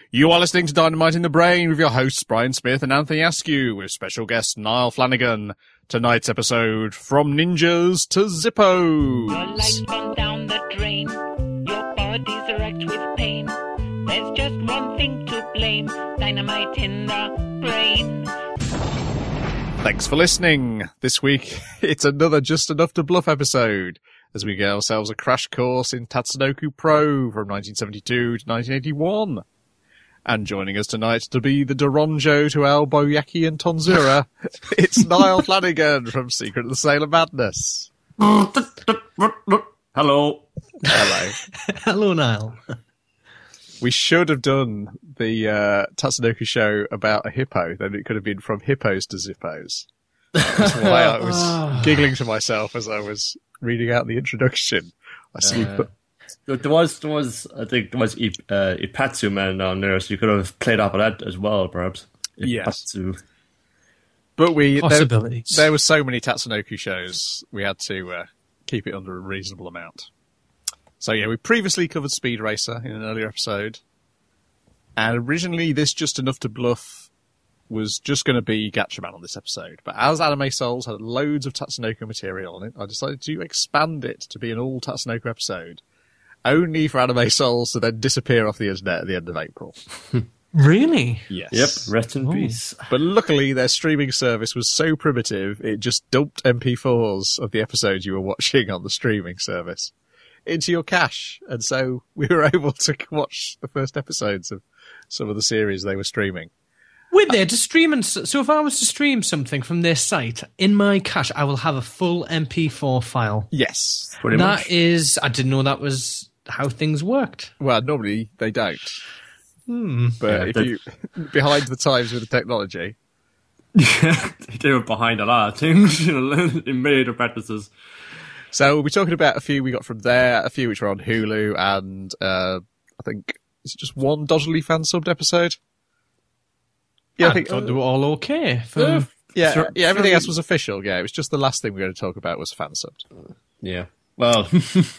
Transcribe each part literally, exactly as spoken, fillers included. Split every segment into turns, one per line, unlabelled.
You are listening to Dynamite in the Brain with your hosts Brian Smith and Anthony Askew, with special guest Niall Flanagan. Tonight's episode, From Ninjas to Zippos.
Your life's gone down the drain. Your body's wrecked with pain. There's just one thing to blame. Dynamite in the Brain.
Thanks for listening. This week, it's another Just Enough to Bluff episode, as we get ourselves a crash course in Tatsunoko Pro from nineteen seventy-two to nineteen eighty-one. And joining us tonight to be the Doronjo to Al Boyaki and Tonzura, it's Niall Flanagan from Secret of the Sailor Madness.
Hello.
Hello.
Hello, Niall.
We should have done the uh, Tatsunoko show about a hippo, then it could have been From Hippos to Zippos. That's why I was giggling to myself as I was reading out the introduction. I see.
Uh, there was, there was, I think there was I, uh, Ipatsu Man down there, so you could have played off of that as well, perhaps.
Yes.
Ipatsu.
But we, there,
Possibilities.
there were so many Tatsunoko shows, we had to uh, keep it under a reasonable amount. So yeah, we previously covered Speed Racer in an earlier episode. And originally this Just Enough to Bluff was just going to be Gatchaman on this episode. But as Anime Souls had loads of Tatsunoko material on it, I decided to expand it to be an all Tatsunoko episode. Only for Anime Souls to then disappear off the internet at the end of April.
Really?
Yes.
Yep, rest in
Oh.
peace.
But luckily their streaming service was so primitive, it just dumped M P fours of the episodes you were watching on the streaming service into your cache. And so we were able to watch the first episodes of some of the series they were streaming.
Wait there, to stream and so if I was to stream something from their site in my cache, I will have a full M P four file.
Yes.
Pretty
That
much.
is, I didn't know that was how things worked.
Well, normally they don't.
Hmm.
But
Yeah,
if
that-
you behind the times with the technology.
They were behind a lot of things, you know, in many other practices.
So we'll be talking about a few we got from there, a few which were on Hulu, and uh, I think it's just one dodgily fan subbed episode. Yeah, I think
thought they were all okay. For,
Yeah.
yeah,
Sure-
yeah. Everything
sure.
else was official. Yeah, it was just the last thing we were going to talk about was fan subbed.
Yeah. Well,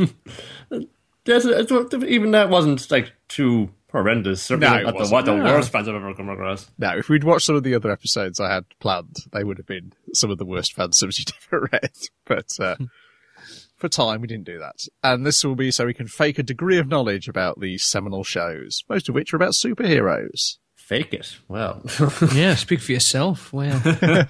there's a, it's- even that wasn't like too horrendous. Certainly
No, it
not the,
wasn't.
what the
No.
worst fans I've ever come across.
Now, if we'd watched some of the other episodes I had planned, they would have been some of the worst fan subs you'd ever read. But uh, for time, we didn't do that. And this will be so we can fake a degree of knowledge about these seminal shows, most of which are about superheroes.
Fake it. Well,
yeah, speak for yourself. Well,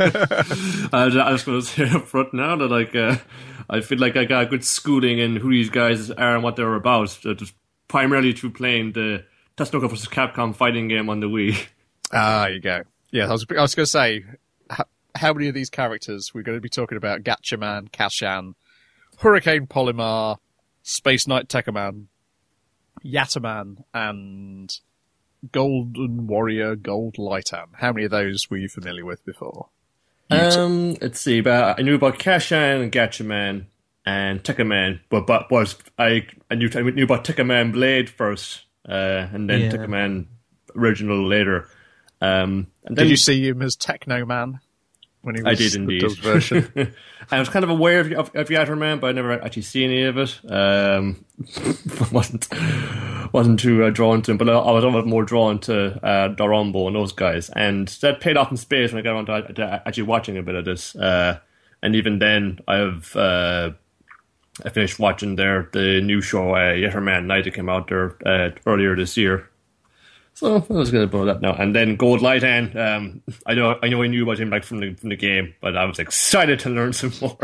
I was, I was going to say up front now that like uh, I feel like I got a good schooling in who these guys are and what they're about, uh, just primarily through playing the Tatsunoko versus. Capcom fighting game on the Wii.
Ah, you go. Yeah, I was, I was going to say, how, how many of these characters we're going to be talking about? Gatchaman, Kashan, Hurricane Polymar, Space Knight Tekkaman, Yataman, and Golden Warrior Gold Lightan. How many of those were you familiar with before?
Um, let's see. But I knew about Kashan and Gatchaman and Tekkaman, but but was I I knew I knew about Tekkaman Blade first, uh, and then
Yeah.
Tekkaman original later. Um, and then
Did you see him as Techno Man when he was
I did
the
indeed.
dubbed version?
I was kind of aware of of, of Yatterman, but I never actually seen any of it. Um, wasn't wasn't too uh, drawn to him, but I, I was almost more drawn to uh, Dorombo and those guys, and that paid off in space when I got around to, to actually watching a bit of this. Uh, and even then, I've uh, I finished watching their the new show uh, Yatterman Night that came out there uh, earlier this year. So I was going to about that now. And then Gold Lightan, um, I know I know I knew about him like from the from the game, but I was excited to learn some more.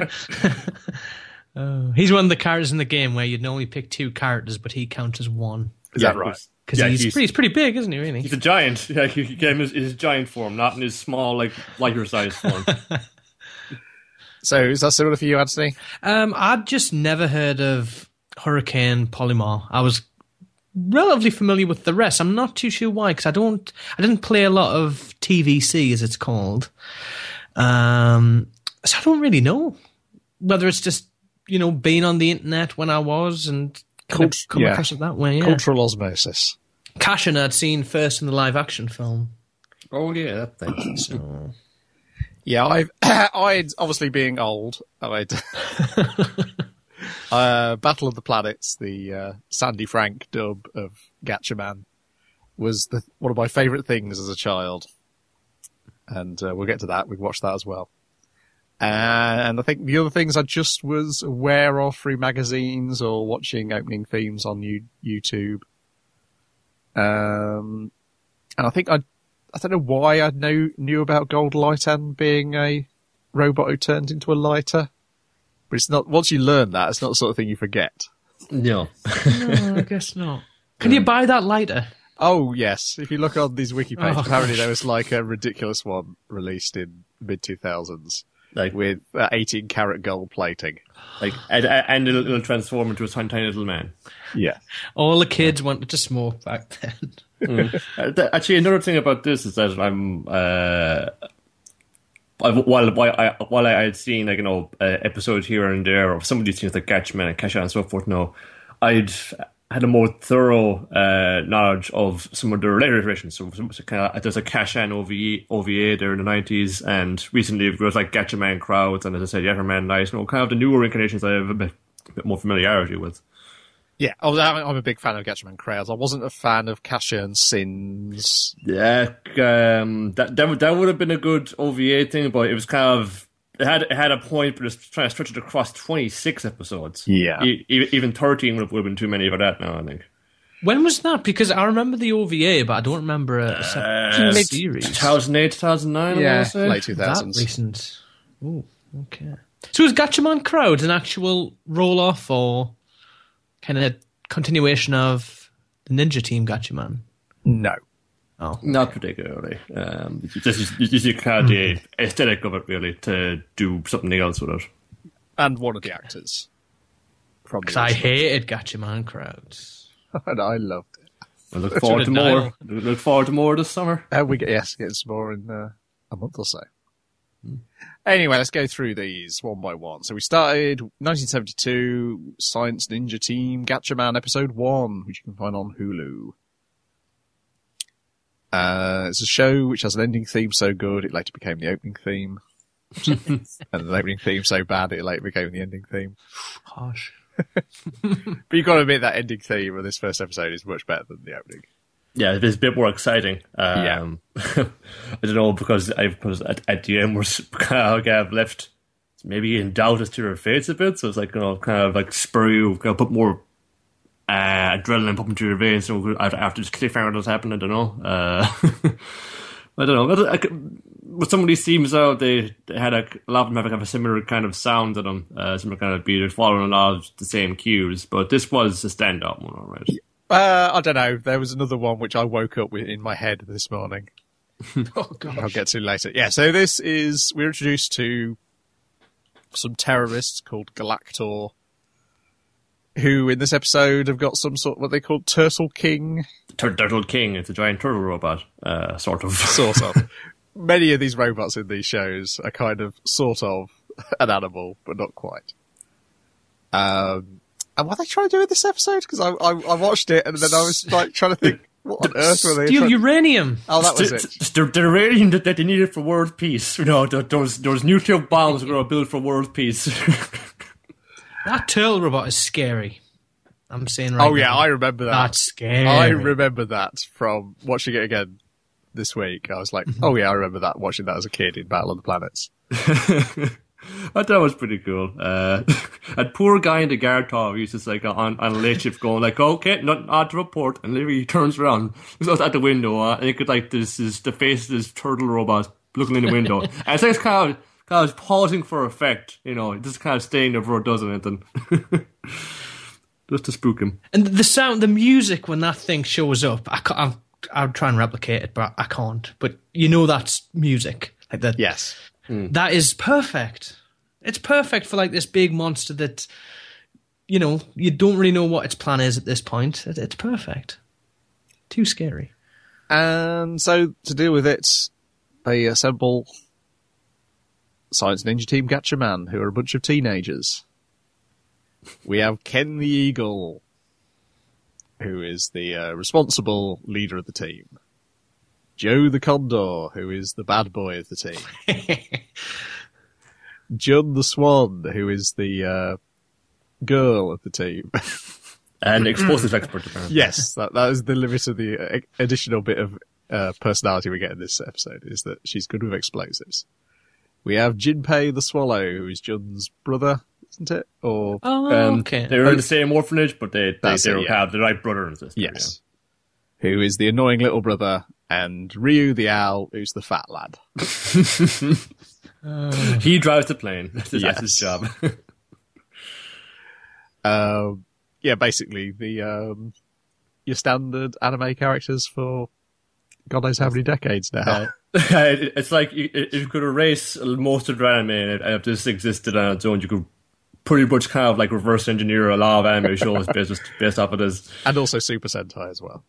oh, he's one of the characters in the game where you'd normally pick two characters, but he counts as one.
Is that right?
Because
Yeah,
he's,
he's-
pretty, he's pretty big, isn't he, really?
He's a giant. Yeah, he he came in his, his giant form, not in his small, like lighter size form.
So is that similar for you, Anthony?
Um, I'd just never heard of Hurricane Polymar. I was relatively familiar with the rest. I'm not too sure why, because I don't, I didn't play a lot of T V C, as it's called. Um, so I don't really know whether it's just, you know, being on the internet when I was and kind of
Cult-
come
yeah.
across it that way. Yeah.
Cultural osmosis.
Kashin I'd seen first in the live action film.
Oh yeah, that thing.
So
Yeah, I've, I'd, obviously being old, I'd, uh, Battle of the Planets, the, uh, Sandy Frank dub of Gatchaman. was the, one of my favourite things as a child. And uh, we'll get to that. We've watched that as well. And I think the other things I just was aware of through magazines or watching opening themes on U- YouTube. Um, and I think I, I don't know why I know, knew about Gold Lightan being a robot who turns into a lighter. But it's not, once you learn that, it's not the sort of thing you forget.
No.
No, I guess not. Can you buy that lighter?
Oh, yes. If you look on these wiki pages,
Oh,
apparently
gosh.
there was like a ridiculous one released in mid two thousands
Like,
with uh, eighteen karat gold plating.
like, and, and it'll, it'll transform into a tiny, tiny little man.
Yeah.
All the kids wanted to smoke back then.
Mm. Uh, th- Actually, another thing about this is that I'm, uh, I've, while while I while I had seen like you know uh, episodes here and there of some of these things like Gatchaman and Kasha and so forth, no, I'd had a more thorough uh, knowledge of some of the later iterations. So, so kind of, there's a Kashan O V A, O V A there in the nineties, and recently there was like Gatchaman Crowds, and as I said, Yetterman Night, you know, kind of the newer incarnations I have a bit, a bit more familiarity with.
Yeah, I was, I'm a big fan of Gatchaman Crowds. I wasn't a fan of Kasha and Sins.
Yeah, um, that that would, that would have been a good O V A thing, but it was kind of it had it had a point, but it's trying to stretch it across twenty-six episodes.
Yeah.
E- e- even thirteen would have, would have been too many for that now, I think.
When was that? Because I remember the O V A, but I don't remember a, a separate
Uh,
series.
two thousand eight, two thousand nine, I
Yeah,
want to say.
late two
That
thousands.
recent. Oh, okay. So is Gatchaman Crowd an actual roll-off or kind of continuation of the Ninja Team Gatchaman?
No.
Oh,
Not particularly. Um, it's just you just kind of the aesthetic of it, really, to do something else with it.
And one of the actors. From the
because I
original.
hated Gatchaman Crowds.
And I loved it.
I look forward to
Sort of
more.
dial.
Look forward to more this summer.
And we get, yes, get some more in uh, a month or so. Anyway, let's go through these one by one. So we started nineteen seventy-two, Science Ninja Team, Gatchaman Episode one, which you can find on Hulu. Uh, it's a show which has an ending theme so good it later became the opening theme. And an opening theme so bad it later became the ending theme.
Harsh.
But you've got to admit that ending theme of this first episode is much better than the opening.
Yeah, it's a bit more exciting. Um, I don't know, because I because at, at the end we're kind of left maybe in doubt as to their fates a bit. So it's like, you know, kind of like spur you, kind of put more uh, adrenaline pump into your veins. So after, after this cliffhanger does happen, I don't know. Uh, I don't know. But I, with some of these themes out, they, they had a, a lot of them have kind of a similar kind of sound to them, uh, similar kind of beat, They're following a lot of the same cues. But this was a standout one, all right.
Uh, I don't know. There was another one which I woke up with in my head this morning.
Oh, gosh.
I'll get to later. Yeah, so this is, we're introduced to some terrorists called Galactor, who in this episode have got some sort of what they call Turtle King,
Tur- Turtle King, it's a giant turtle robot, uh, sort of.
sort of. Many of these robots in these shows are kind of sort of an animal, but not quite. Um, and what are they trying to do in this episode? Because I, I I watched it and then I was like trying to think, what on earth were they
Steal
trying-
uranium.
Oh, that was
It's-
it.
it's The, the uranium that, that they needed for world peace. You know, there, there was, there was nuclear bombs that were going to build for world peace.
That turtle robot is scary. I'm saying right
Oh yeah,
now.
I remember that.
That's scary.
I remember that from watching it again this week. I was like, oh yeah, I remember that, watching that as a kid in Battle of the Planets.
I thought that was pretty cool. Uh, and poor guy in the guard tower, he's just like on, on a late shift going like, okay, not odd to report. And literally he turns around, looks out the window, uh, and you could like this is the face of this turtle robot looking in the window. And it's like kind of, kind of pausing for effect, you know, just kind of staying there before it does anything. Just to spook him.
And the sound, the music when that thing shows up, I can't, I'll, I'll try and replicate it, but I can't. But you know that's music. Like that.
Yes.
That is perfect. It's perfect for like this big monster that, you know, you don't really know what its plan is at this point. It, it's perfect. Too scary.
And so to deal with it, they assemble Science Ninja Team Gatchaman, who are a bunch of teenagers. We have Ken the Eagle, who is the uh, responsible leader of the team. Joe the Condor, who is the bad boy of the team. Jun the Swan, who is the uh, girl of the team.
And explosives expert, apparently.
Yes, that that is the limit of the uh, additional bit of uh, personality we get in this episode, is that she's good with explosives. We have Jinpei the Swallow, who is Jun's brother, isn't it? Or
Oh,
Um,
okay.
They're in the same orphanage, but they, they,
That's
they
it,
don't
yeah.
have the right brother and sister.
yes, who is the annoying little brother, and Ryu the owl, who's the fat lad.
Yeah. He drives the plane. That's his, that's his
Yes.
job.
Um, yeah, basically the um, your standard anime characters for God knows how many decades now.
Uh, it's like you- if you could erase most of the anime and if this existed on its own, you could pretty much kind of like reverse engineer a lot of anime shows based, based off of this.
And also Super Sentai as well.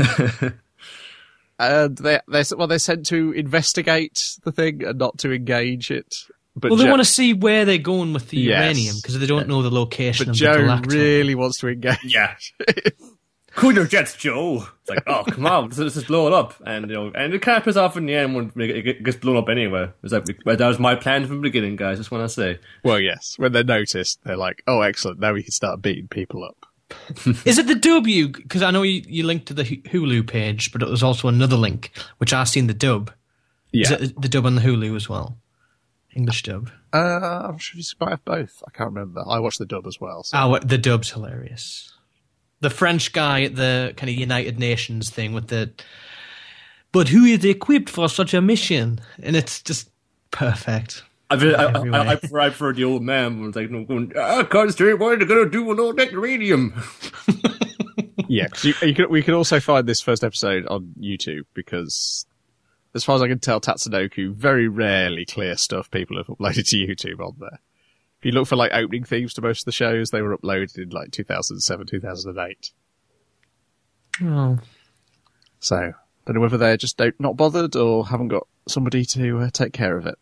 And they they well they're sent to investigate the thing and not to engage it. But
Well, they
Jo-
want to see where they're going with the
Yes.
uranium because they don't know the location
but
of
Joe
the galactone.
really wants to engage.
Yeah. Cool your jets, Joe. It's like, oh, come on, this is blowing up. And, you know, and it kind of piss off in the end when it gets blown up anyway. It's like, well, that was my plan from the beginning, guys, just want to say.
Well, yes. When they're noticed, they're like, "Oh, excellent! Now we can start beating people up."
Is it the dub you? Because I know you, you linked to the Hu- Hulu page, but it was also another link which I've seen the dub.
Yeah.
Is it the dub on the Hulu as well? English dub.
Uh, I'm sure you might have both. I can't remember. I watched the dub as well. So.
Oh, the dub's hilarious. The French guy at the kind of United Nations thing with the, but who is equipped for such a mission? And it's just perfect.
I've, I, I,
Everywhere.
I, I prefer, I prefer the old man who was like, no, going, ah, concentrate, what are they going to do with all that uranium?
Yeah, 'cause you, you could, we could also find this first episode on YouTube because, as far as I can tell, Tatsunoko very rarely clear stuff people have uploaded to YouTube on there. If you look for like opening themes to most of the shows, they were uploaded in like two thousand seven, two thousand eight.
Oh.
So, I don't know whether they're just don't, not bothered or haven't got somebody to uh, take care of it.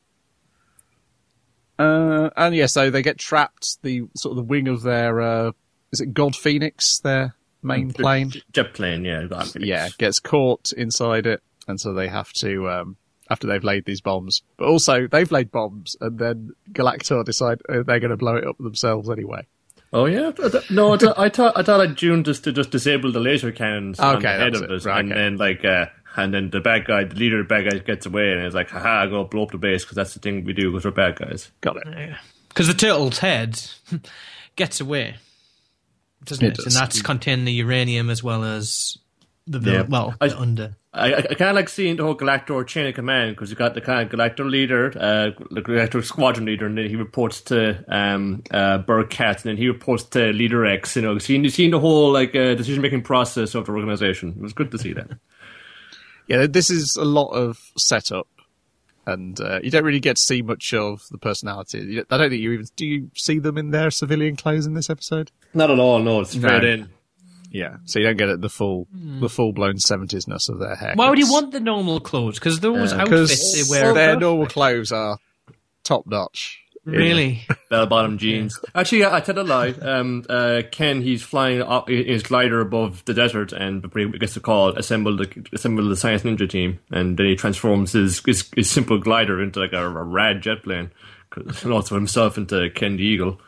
Uh, and yeah, so they get trapped. The sort of the wing of their uh, is it God Phoenix, their main plane?
Jet plane, yeah. that-
Yeah, gets caught inside it, and so they have to um, after they've laid these bombs. But also they've laid bombs, and then Galactor decide uh, they're going to blow it up themselves anyway.
Oh yeah, I th- no, I, th- I thought I thought like June just to just disable the laser cannons on
Okay,
the head
that
of
was
it,
it. Right,
and
okay.
then like, uh, and then the bad guy, the leader of the bad guys, gets away, and it's like, haha, I'm gonna blow up the base because that's the thing we do because we're bad guys.
Got it.
Because the turtle's head villain away, doesn't
It
it?
does.
And that's containing the uranium as well as the vil-
Yeah.
well
I-
the under.
I, I, I kind of like seeing the whole Galactor chain of command because you got the kind of Galactor leader, uh, the Galactor squadron leader, and then he reports to um, uh, Burkat, and then he reports to Leader X. You know, seeing seeing the whole like uh, decision making process of the organization. It was good to see that.
Yeah, this is a lot of setup, and uh, you don't really get to see much of the personality. You- I don't think you even do. You see them in their civilian clothes in this episode?
Not at all. No, it's straight
No.
in.
Yeah, so you don't get it the full, the full blown seventies-ness of their hair.
Why would you want the normal clothes? Because those outfits they
Because
wear.
their
are
normal
perfect.
clothes are top notch.
Really?
Bell bottom jeans. Actually, I, I tell a lie. Um, uh, Ken, he's flying up in his glider above the desert, and before he gets the call, assemble the assemble the Science Ninja team, and then he transforms his his, his simple glider into like a, a rad jet plane, and also himself into Ken the Eagle.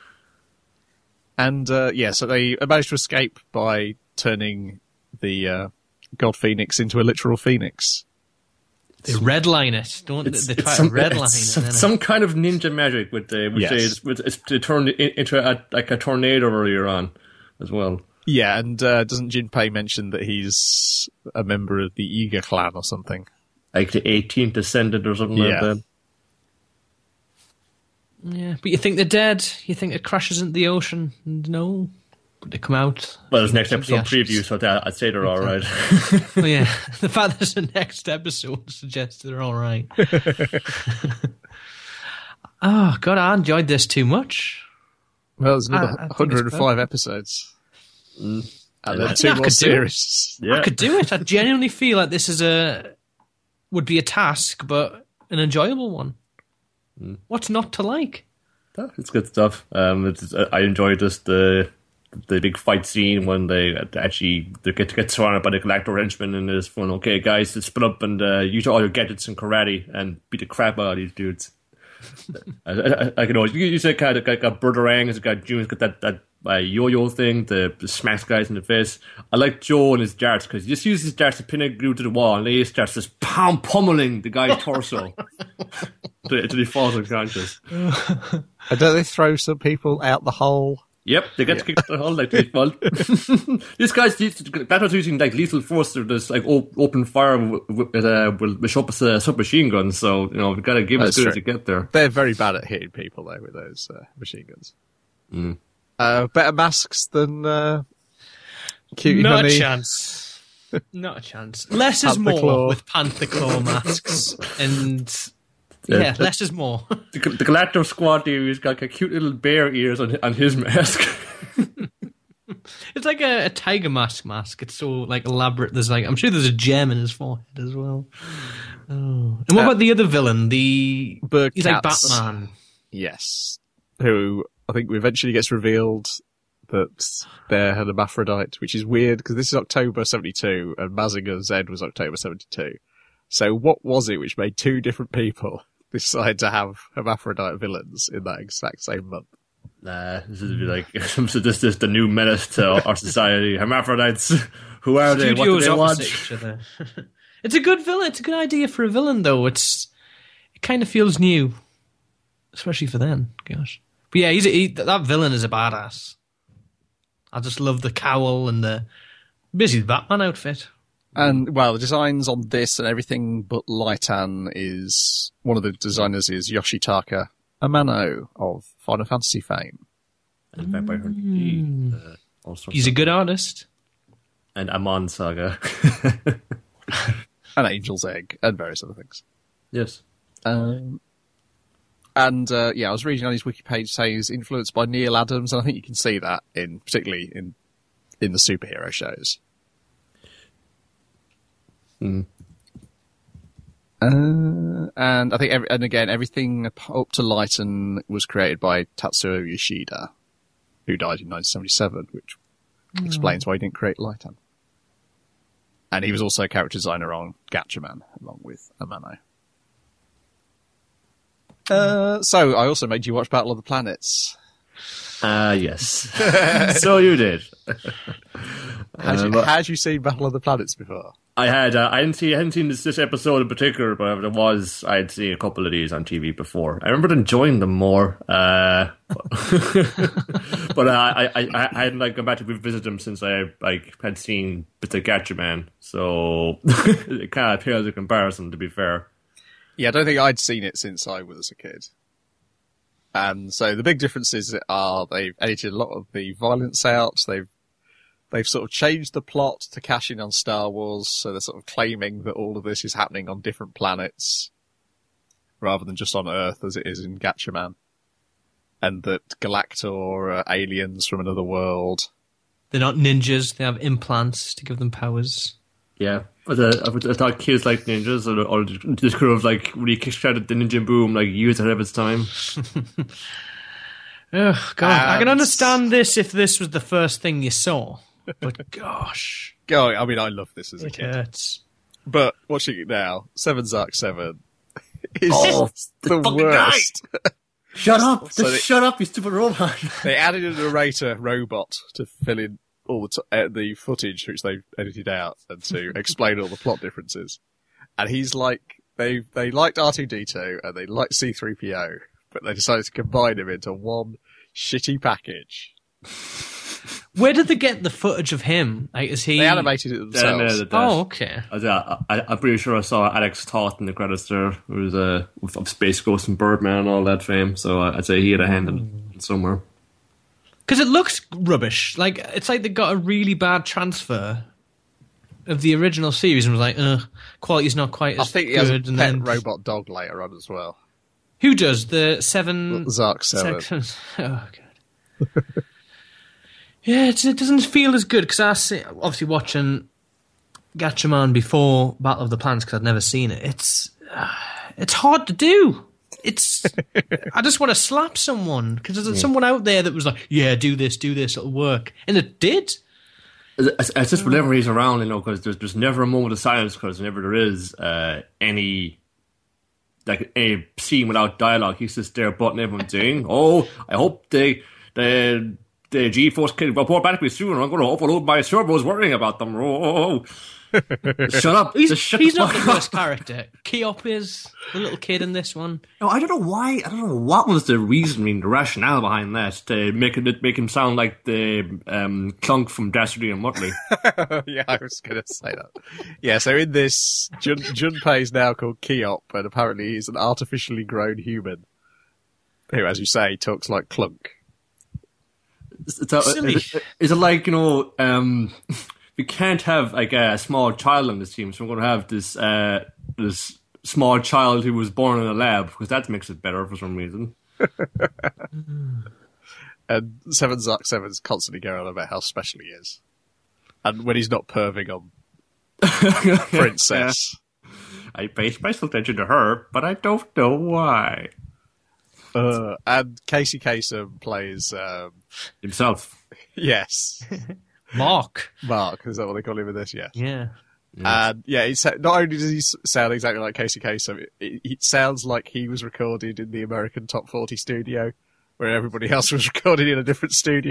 And uh, yeah, so they managed to escape by turning the uh, God Phoenix into a literal phoenix.
They redline it, don't they? They try
some,
to redline
it's
it.
some,
and then
some kind of ninja magic with the which
Yes.
they it's, with- it's to turn it into a, like a tornado earlier on as well.
Yeah, and uh, doesn't Jinpei mention that he's a member of the Iga clan or something?
Like the eighteenth descendant or something
Yeah.
like that.
Yeah, but you think they're dead? You think it crashes into the ocean? No, but they come out.
Well, there's next
The
episode
ashes.
preview, so that, I'd say they're all right.
Oh, yeah, the fact there's a next episode suggests they're all right. Oh God, I enjoyed this too much.
Well, there's another
I- I think it's
one hundred five episodes. And then
I
two
think I
more
could do it.
series.
Yeah.
I could do it. I genuinely feel like this is a would be a task, but an enjoyable one. What's not to like?
Yeah, it's good stuff. Um, it's, I enjoyed just the the big fight scene when they actually they get to get surrounded by the Galactor henchmen, and there's fun. Okay, guys, let's split up and uh, use all your gadgets and karate and beat the crap out of these dudes. I, I, I can always you, you said kind of like a Brotherang has got June's got that, that uh, yo-yo thing, the, the smacks guys in the face. I like Joe and his darts because he just uses his darts to pin it glued to the wall, and he starts just pound pummeling the guy's torso until he falls unconscious.
And don't they throw some people out the hole?
Yep, they get
Yeah.
to kick the hole like this. Well, this guy's that was using like lethal force or this like op- open fire with, with, uh, with, with sub- uh, submachine guns. So you know we've got to give it as
That's
good as
true.
you get there.
They're very bad at hitting people, though, with those uh, machine guns.
Mm.
Uh, better masks than uh, Cutie
Not
Honey.
a chance. Not a chance. Less is
Panther
more
Claw.
with Panther Claw masks. And yeah,
Yeah.
less is more.
The, the Galactor squad dude, he's got like, cute little bear ears on on his mask.
It's like a, a tiger mask mask. It's so like elaborate. There's like I'm sure there's a gem in his forehead as well. Oh. And what
Uh,
about the other villain? The
Bird
he's like
Cats.
Batman.
Yes. Who I think eventually gets revealed that they're an hermaphrodite, which is weird because this is October seventy-two and Mazinger Z was October seventy-two. So what was it which made two different people decide to have hermaphrodite villains in that exact same month?
Nah, this is like so this is the new menace to our society. Hermaphrodites. Who are they? What do
Studios
they want?
opposite each other. It's a good villain. It's a good idea for a villain, though. It's it kind of feels new, especially for then. Gosh, but yeah, he's a, he, that villain is a badass. I just love the cowl and the basically the Batman outfit.
And, well, the designs on this and everything but Lightan is, one of the designers is Yoshitaka Amano of Final Fantasy fame.
And Vampire Hunter D, uh, all sorts
He's a
of-
good artist.
and Amon Saga.
And Angel's Egg and various other things.
Yes.
Um, and, uh, yeah, I was reading on his wiki page saying he's influenced by Neil Adams, and I think you can see that in, particularly in, in the superhero shows.
Mm.
Uh, and I think, every, and again, everything up to Lighten was created by Tatsuo Yoshida, who died in nineteen seventy-seven, which explains why he didn't create Lighten. And he was also a character designer on Gatchaman, along with Amano. Uh, so I also made you watch Battle of the Planets.
Ah, yes. So you did.
Had,
Uh,
you,
but-
had you seen Battle of the Planets before?
I had. Uh, I didn't see. I hadn't seen this, this episode in particular, but there was. I had seen a couple of these on T V before. I remember enjoying them more. Uh, but uh, I, I, I hadn't like gone back to revisit them since I like had seen bits of Gatchaman. So it kind of pales in comparison. To be fair.
Yeah, I don't think I'd seen it since I was a kid. And so the big differences are they've edited a lot of the violence out. They've they've sort of changed the plot to cash in on Star Wars. So they're sort of claiming that all of this is happening on different planets rather than just on Earth as it is in Gatchaman. And that Galactor are aliens from another world.
They're not ninjas. They have implants to give them powers.
Yeah, but uh, I would- I thought kids like ninjas, or, or this could have like really kickstarted the ninja boom like years ahead of its time.
Oh, God. I can
And-
understand this if this was the first thing you saw. But gosh,
Go, I mean, I love this as a
it
kid.
hurts.
But watching it now, Seven Zark Seven is
Oh,
the,
the fucking
worst.
Shut up!
So
Just
they-
shut up, you stupid robot!
They added a narrator robot to fill in all the, t- uh, the footage which they've edited out and to explain all the plot differences. And he's like, they they liked R two D two and they liked C three P O, but they decided to combine him into one shitty package.
Where did they get the footage of him? Like, is he?
They animated it themselves.
Oh, okay.
I, I, I, I'm pretty sure I saw Alex Toth in the credits there, who was uh, of Space Ghost and Birdman and all that fame, so I'd say he had a hand in it somewhere.
Because it looks rubbish. Like, it's like they got a really bad transfer of the original series and was like, uh, quality's not quite
I
as
think he
good.
has a
and
pet
then
robot dog later on as well.
who does the seven
Zark seven.
sections? Oh god. Yeah, it's, it doesn't feel as good because I see, obviously watching Gatchaman before Battle of the Planets because I'd never seen it. It's uh, it's hard to do. It's I just want to slap someone because there's
Yeah.
someone out there that was like, yeah, do this, do this, it'll work, and it did.
It's, it's just whenever he's around, you know, because there's, there's never a moment of silence, because whenever there is uh, any like a scene without dialogue, he's just there butting everyone saying, oh, I hope they, they the G-Force kid report back to me soon. I'm going to overload my servers worrying about them. Oh, shut up.
He's,
Just shut
he's
the
not
fuck
the
up.
worst character. Keop is the little kid in this one.
No, I don't know why. I don't know what was the reasoning, the rationale behind that to make it make him sound like the um, Clunk from Dastardly and Muttley.
Yeah, I was going to say that. Yeah, so in this, Jun, Junpei is now called Keop, and apparently he's an artificially grown human who, as you say, talks like Clunk.
It's, it's a,
Silly.
Is, it, is it like, you know, um, we can't have like a small child on this team, so we're going to have this uh, this small child who was born in a lab, because that makes it better for some reason.
And Seven Zark Seven's constantly going on about how special he is. And when he's not perving on Princess.
I pay special attention to her, but I don't know why.
Uh, and Casey Kasem plays, um,
Himself.
yes,
Mark.
Mark, is that what they call him in this? Yeah.
Yeah.
And yeah, it's, not only does he s- sound exactly like Casey Kasem, it, it, it sounds like he was recorded in the American Top forty studio, where everybody else was recorded in a different studio.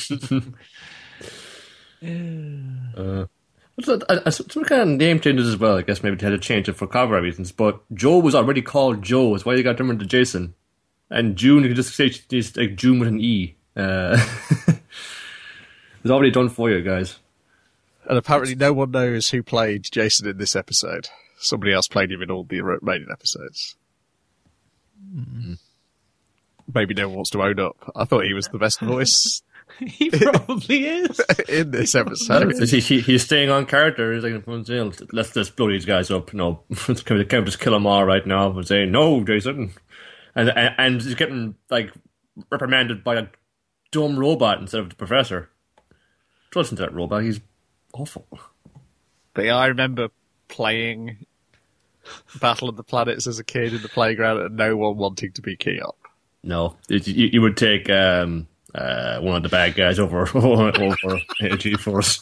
uh, so, uh, some kind of name changes as well. I guess maybe they had to change it for copyright reasons. But Joe was already called Joe. That's why you got different to Jason. And June, you could just say just like June with an E. Uh, it's already done for you guys.
And apparently no one knows who played Jason in this episode. Somebody else played him in all the remaining episodes.
Mm-hmm.
Maybe no one wants to own up. I thought he was the best voice
He probably is.
in this episode.
he, he, he's staying on character. He's like, let's just blow these guys up. No, can we, can we just kill them all right now and say, no, Jason. And, and, and he's getting, like, reprimanded by a dumb robot instead of the professor. Don't listen to that robot. He's awful.
But yeah, I remember playing Battle of the Planets as a kid in the playground and no one wanting to be Keop.
No, it, you, you would take um, uh, one of the bad guys over over G-Force.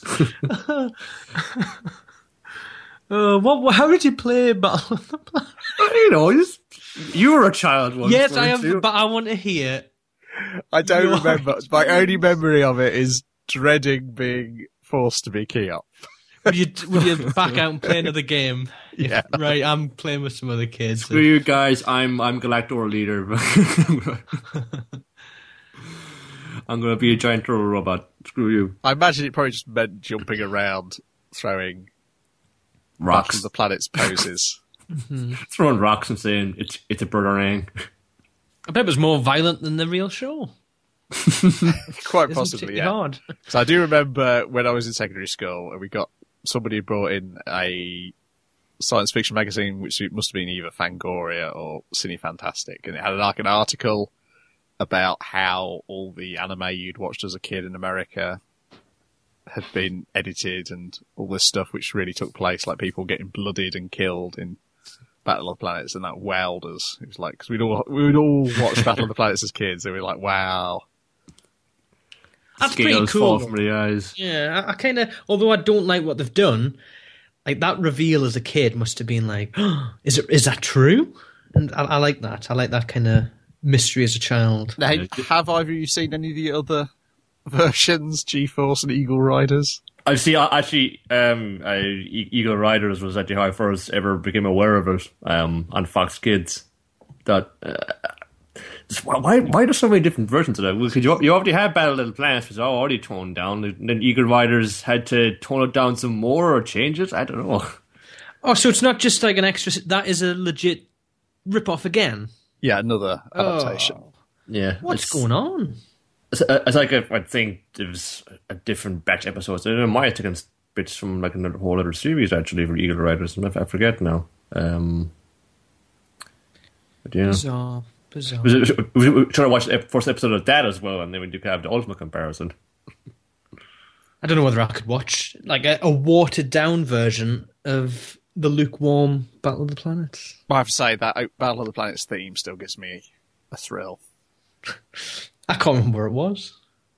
Uh, what? How did you play Battle of the Planets?
You know, you, just, you were a child once.
Yes, I
weren't
am,
you?
but I want to hear.
I don't
You're
remember. My only memory of it is dreading being forced to be Keop.
Would you, would you back out and play another game?
Yeah.
Right, I'm playing with some other kids.
Screw you guys, I'm I'm Galactor leader. I'm going to be a giant turtle robot. Screw you.
I imagine it probably just meant jumping around, throwing Battle
Rocks.
of the Planets poses.
Throwing rocks and saying, it's it's a boomerang.
I bet it was more violent than the real show.
Quite
Isn't
possibly,
particularly
yeah.
hard.
So I do remember when I was in secondary school and we got somebody brought in a science fiction magazine, which must have been either Fangoria or Cine Fantastic, and it had like an article about how all the anime you'd watched as a kid in America had been edited and all this stuff which really took place, like people getting blooded and killed in Battle of the Planets, and that wowed us. It was like, because we'd all, we'd all watch Battle of the Planets as kids, and we were like, wow.
That's pretty
Scales
cool.
fall from the eyes.
Yeah, I, I kind of, although I don't like what they've done, like that reveal as a kid must have been like, oh, is it? Is that true? And I, I like that. I like that kind of mystery as a child.
Now, have either of you seen any of the other versions, G-Force and Eagle Riders?
I see. I- Actually, um, I, E- Eagle Riders was actually how I first ever became aware of it um, on Fox Kids. That uh, just, why why there's so many different versions of that? Well, 'cause you you already had Battle of the Planets, which was already toned down. And then Eagle Riders had to tone it down some more or change it. I don't know.
Oh, so it's not just like an extra. That is a legit rip-off again.
Yeah, another adaptation.
Oh,
Yeah,
what's
it's,
going on?
It's, it's like a, I think it was a different batch of episodes. It might have taken bits from like another whole other series actually for Eagle Riders. I forget now. Um, but yeah.
Bizarre, bizarre.
We we- we try to watch the ep- first episode of that as well, and then we do have the ultimate comparison.
I don't know whether I could watch like a, a watered-down version of the lukewarm Battle of the Planets.
I have to say that uh, Battle of the Planets theme still gives me a thrill.
I can't remember where it was.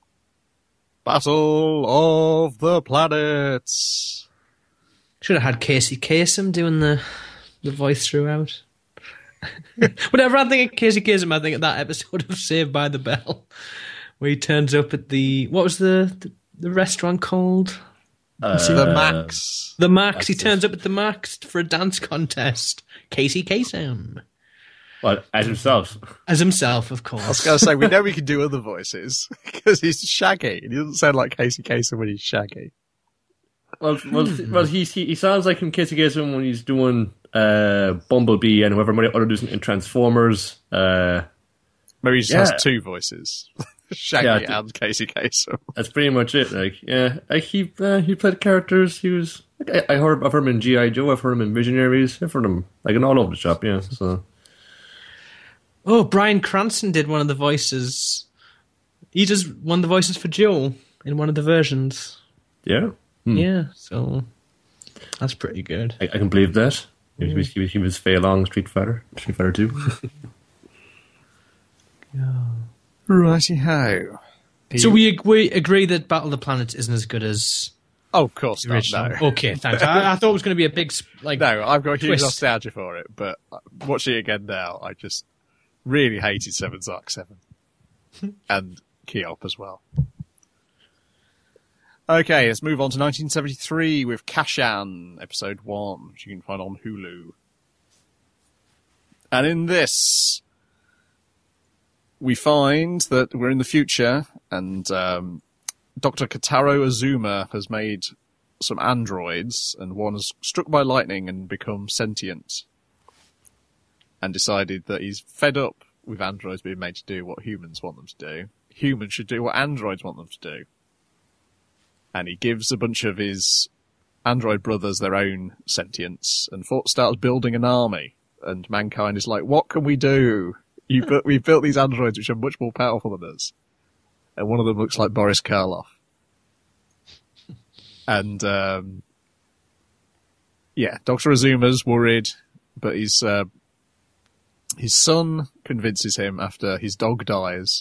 Battle of the Planets.
Should have had Casey Kasem doing the the voice throughout. Whenever I think of Casey Kasem, I think of that episode of Saved by the Bell, where he turns up at the what was the the, the restaurant called?
Uh,
the Max.
The Max. He
That's
turns
it.
up at the Max for a dance contest. Casey Kasem.
Well, as himself.
As himself, of
I was
course.
going to say, we know we can do other voices because he's Shaggy. He doesn't sound like Casey Kasem when he's Shaggy.
Well, well, well he, he he sounds like him Casey Kasem when he's doing uh, Bumblebee and whoever other does in Transformers. Uh,
Maybe he just
Yeah.
has two voices. Shaggy
Yeah, I think-
and Casey Kasem.
that's pretty much it. Like, yeah, like he uh, he played characters. He was. Like, I, I heard I've heard him in G I Joe. I've heard him in Visionaries. I've heard him like in all over the shop. Yeah, so
Oh, Bryan Cranston did one of the voices. He does one of the voices for Joe in one of the versions.
yeah,
Yeah, so that's pretty good.
I, I can believe that. He was he was, he was Fei Long Street Fighter, Street Fighter Two.
Righty-ho.
So we we agree that Battle of the Planets isn't as good as
Oh, of course
the
not,
original.
no.
Okay, thanks. I, I thought it was going to be a big sp- like.
No, I've got huge
Twist.
nostalgia for it, but watching it again now, I just really hated Seven's Arc seven. And Keop as well. Okay, let's move on to nineteen seventy-three with Kashan, episode one, which you can find on Hulu. And in this, we find that we're in the future, and um, Doctor Kataro Azuma has made some androids, and one has struck by lightning and become sentient, and decided that he's fed up with androids being made to do what humans want them to do. Humans should do what androids want them to do. And he gives a bunch of his android brothers their own sentience, and for- starts building an army. And mankind is like, what can we do? You bu- we've built these androids which are much more powerful than us. And one of them looks like Boris Karloff. And, um, yeah, Doctor Azuma's worried, but he's, uh, his son convinces him after his dog dies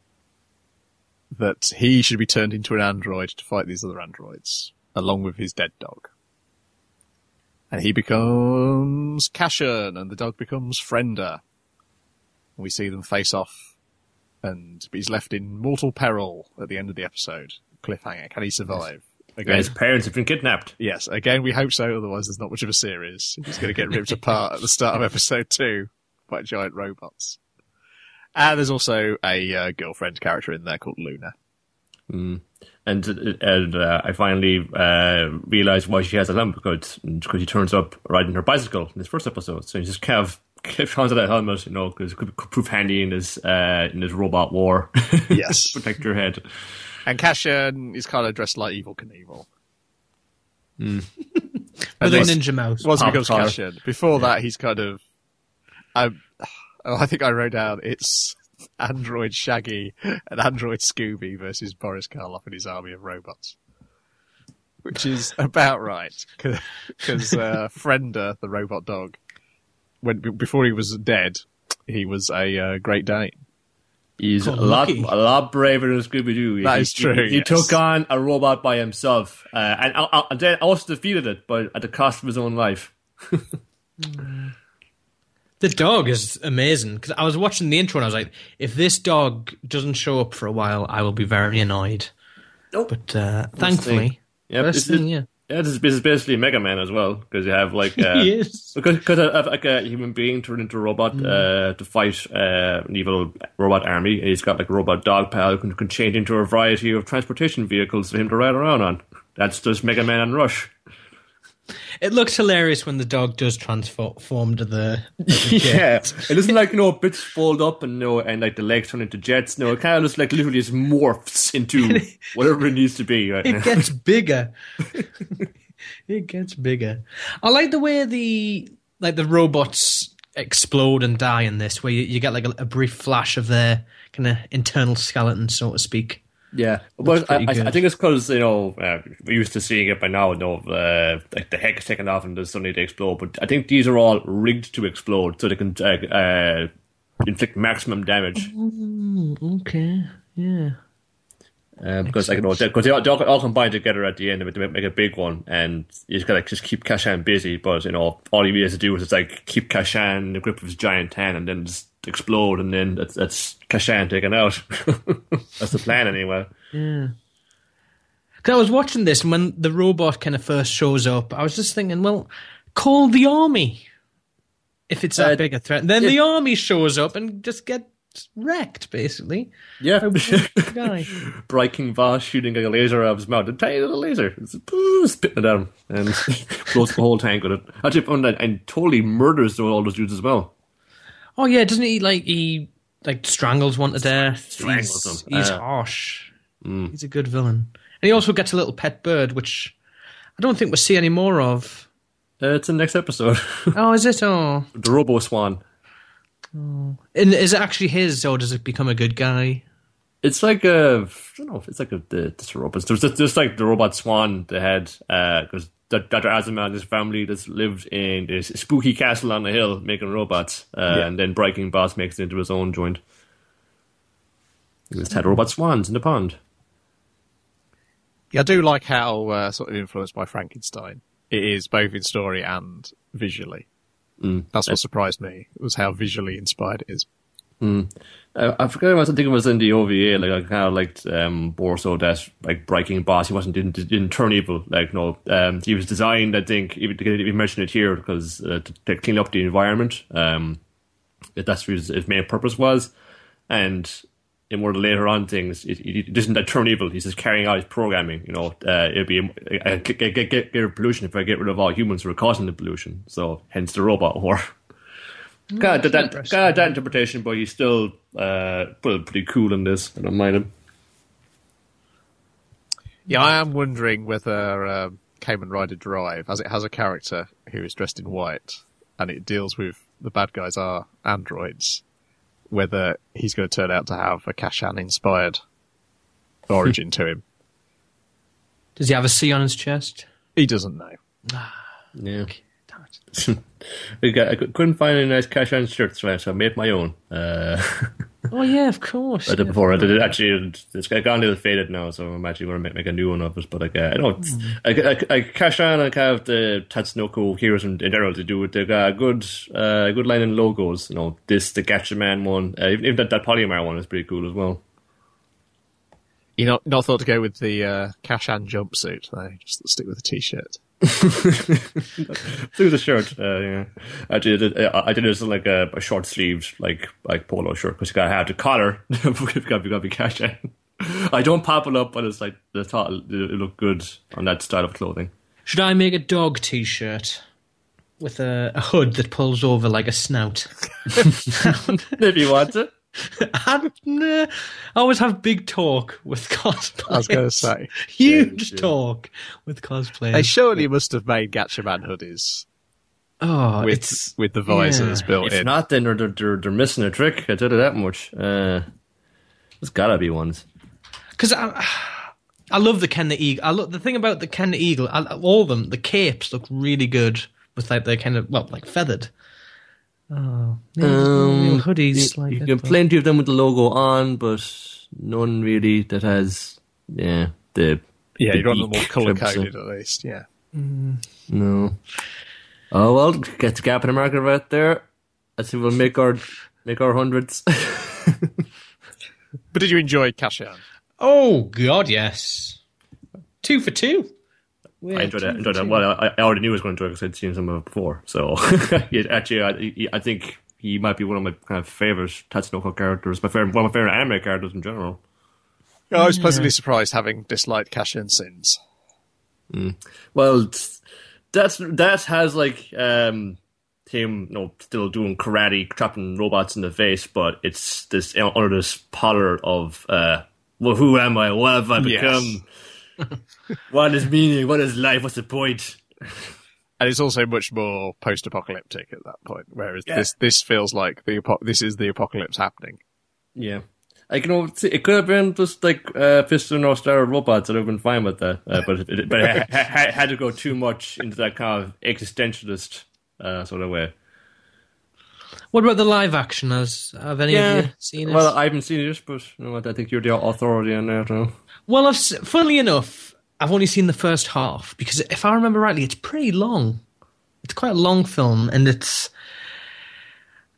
that he should be turned into an android to fight these other androids, along with his dead dog. And he becomes Kashan, and the dog becomes Frenda. And we see them face off, and he's left in mortal peril at the end of the episode. Cliffhanger. Can he survive? Again,
His parents have been kidnapped.
yes, again, we hope so, otherwise there's not much of a series. He's going to get ripped apart at the start of episode two by giant robots. And there's also a uh, girlfriend character in there called Luna.
Mm. And, and uh, I finally uh, realised why she has a helmet, because, because she turns up riding her bicycle in this first episode. So she just kind of clips onto that helmet, you know, because it could, could prove handy in this uh, in this robot war.
Yes.
Protect your head.
And Kashan is kind of dressed like Evil Knievel.
with a
And this-
ninja mouse.
Once he
Pop
becomes
collar.
Kashan. Before that, he's kind of... I, I think I wrote down, it's Android Shaggy and Android Scooby versus Boris Karloff and his army of robots. Which is about right. Because uh, Frenda, the robot dog, when before he was dead, he was a uh, Great Dane.
He's a
Called
lot,
Lucky.
a lot braver than Scooby Doo.
That
he,
is true,
He, he
yes.
took on a robot by himself, uh, and, uh, and then also defeated it, but at the cost of his own life.
The dog is amazing, because I was watching the intro and I was like, if this dog doesn't show up for a while, I will be very annoyed.
Nope.
But uh, thankfully,
Yeah,
first
this,
thing,
is,
yeah.
yeah, this is, this is basically Mega Man as well, because you have like uh,
He is.
because because of like a human being turned into a robot uh, to fight uh, an evil robot army. And he's got like a robot dog pal who can, can change into a variety of transportation vehicles for him to ride around on. That's just Mega Man and Rush.
It looks hilarious when the dog does transform to the, to the
Yeah,
jet.
it doesn't like, you know, bits fold up and, you know, and like the legs turn into jets. No, it kind of just like literally just morphs into whatever it needs to be. Right?
It gets bigger. It gets bigger. I like the way the like the robots explode and die in this, where you, you get like a, a brief flash of their kind of internal skeleton, so to speak.
Yeah, but I,
pretty
I, I
good.
think it's because, you know, uh, we're used to seeing it by now. You know, uh, like the heck is taken off and then suddenly they explode. But I think these are all rigged to explode, so they can uh, uh, inflict maximum damage.
Okay, yeah.
Uh, because like, you know, because they, all- they all, all combine together at the end of it to make, make a big one, and you just gotta just keep Kashan busy. But you know, all he has to do is just like keep Kashan in the grip of his giant hand, and then just explode, and then that's, that's Kashan taken out. That's the plan, anyway.
Yeah. Because I was watching this, and when the robot kind of first shows up, I was just thinking, well, call the army if it's that
Uh,
big a threat. And then
yeah.
the army shows up and just gets wrecked, basically.
Yeah.
By one guy.
Bright King Voss shooting like a laser out of his mouth. A tiny little laser. It's boo, spitting it down. And blows the whole tank with it. Actually, and, and totally murders all those dudes as well.
Oh, yeah, doesn't he, like, he like strangles one to death?
Strangles
he's,
them.
He's
Uh,
harsh.
mm.
He's a good villain. And he also gets a little pet bird, which I don't think we'll see any more of.
Uh, it's in the next episode.
Oh, is it? Oh.
The Robo Swan.
And is it actually his, or does it become a good guy?
It's like a, I don't know, it's like a, the, the robots. There's just, just like the robot swan they had, because Doctor Azuma and his family just lived in this spooky castle on the hill making robots, uh,
Yeah.
and then Bright King Boss makes it into his own joint. He just had robot swans in the pond.
Yeah, I do like how uh, sort of influenced by Frankenstein it is, both in story and visually.
Mm.
That's what surprised me, was how visually inspired it is.
Mm. I, I forget what I think it was in the O V A. Like I kind of liked um, Borso that like Bright King Boss. He wasn't didn't, didn't turn evil. Like no, um, he was designed. I think even we mentioned it here because uh, to, to clean up the environment. Um, that's what his, his main purpose was. And in more of the later on things, it, it, it isn't that turn evil. He's just carrying out his programming. You know, uh, it'll be a, a, get, get, get, get rid of pollution if I get rid of all humans who are causing the pollution. So hence the robot war. God, that, that, God, that interpretation, but he's still uh, pretty cool in this. I don't mind him.
Yeah, I am wondering whether um, Kamen Rider Drive, as it has a character who is dressed in white, and it deals with the bad guys are androids, whether he's going to turn out to have a Kashan-inspired origin to him.
Does he have a C on his chest?
He doesn't know.
Yeah.
Damn it.
We got, I couldn't find any nice Kashan shirts, right, so I made my own. Uh,
Oh, yeah, of course.
I did
yeah.
before. I did it actually. It's gone a little faded now, so I'm actually going to make, make a new one of it. But like, uh, I don't.
Mm.
I, I, I Kashan and kind of the Tatsunoko heroes in, in general to do with. They've got a good, uh, good line in logos. You know, this the Gatchaman one, uh, even, even that, that Polymar one is pretty cool as well.
You not not thought to go with the uh, Kashan jumpsuit, though, just stick with the t-shirt.
Through the shirt, uh, yeah. I did it. I did it as like a, a short sleeved, like like polo shirt because you gotta have the collar. You gotta, you gotta be cash in. I don't pop it up, but it's like the thought it looked good on that style of clothing.
Should I make a dog T-shirt with a, a hood that pulls over like a snout?
If you want it.
I, nah, I always have big talk with cosplayers.
I was going to say.
Huge
Yeah, yeah.
talk with cosplayers.
They surely must have made Gatchaman hoodies
oh,
with
it's
with the visors
yeah.
built
If
in.
not, then they're, they're they're missing a trick. I tell you that much. Uh, there's gotta be ones.
because I, I love the Ken the Eagle. I love the thing about the Ken the Eagle. I, all of them, the capes look really good with like they're kind of well, like feathered. Oh, yeah,
Um,
hoodies.
You,
like
you
it,
get
but-
plenty of them with the logo on, but none really that has yeah the
yeah,
the
you got them all
beak
colour
trims,
coded at least. Yeah.
No. Oh well, get the gap in the market right there. Let's see if we'll make our make our hundreds.
But did you enjoy Kashan?
Oh God, yes. Two for two.
I enjoyed that. Enjoyed that. Well, I, I already knew I was going to enjoy it because I'd seen some of it before. So yeah, actually, I, I think he might be one of my kind of favorite Tatsunoko characters. My favorite, one of my favorite anime characters in general.
I was pleasantly surprised having disliked Kashan since.
Well, it's- that's that has like um, him, you know, still doing karate, trapping robots in the face, but it's this you know, under this collar of uh, well, who am I? What have I become? What is meaning? What is life? What's the point?
And it's also much more post-apocalyptic at that point, whereas
Yeah.
this this feels like the apo- this is the apocalypse happening.
Yeah. Like, you know, it could have been just like uh, Fist of the North Star robots. I'd have been fine with that. Uh, but it, but it ha- ha- had to go too much into that kind of existentialist uh, sort of way.
What about the live action? Has have any of you seen it?
Well, I haven't seen it, but you know what? I think you're the authority on that. Now.
Well, I've, s- funnily enough, I've only seen the first half because if I remember rightly, it's pretty long. It's quite a long film, and it's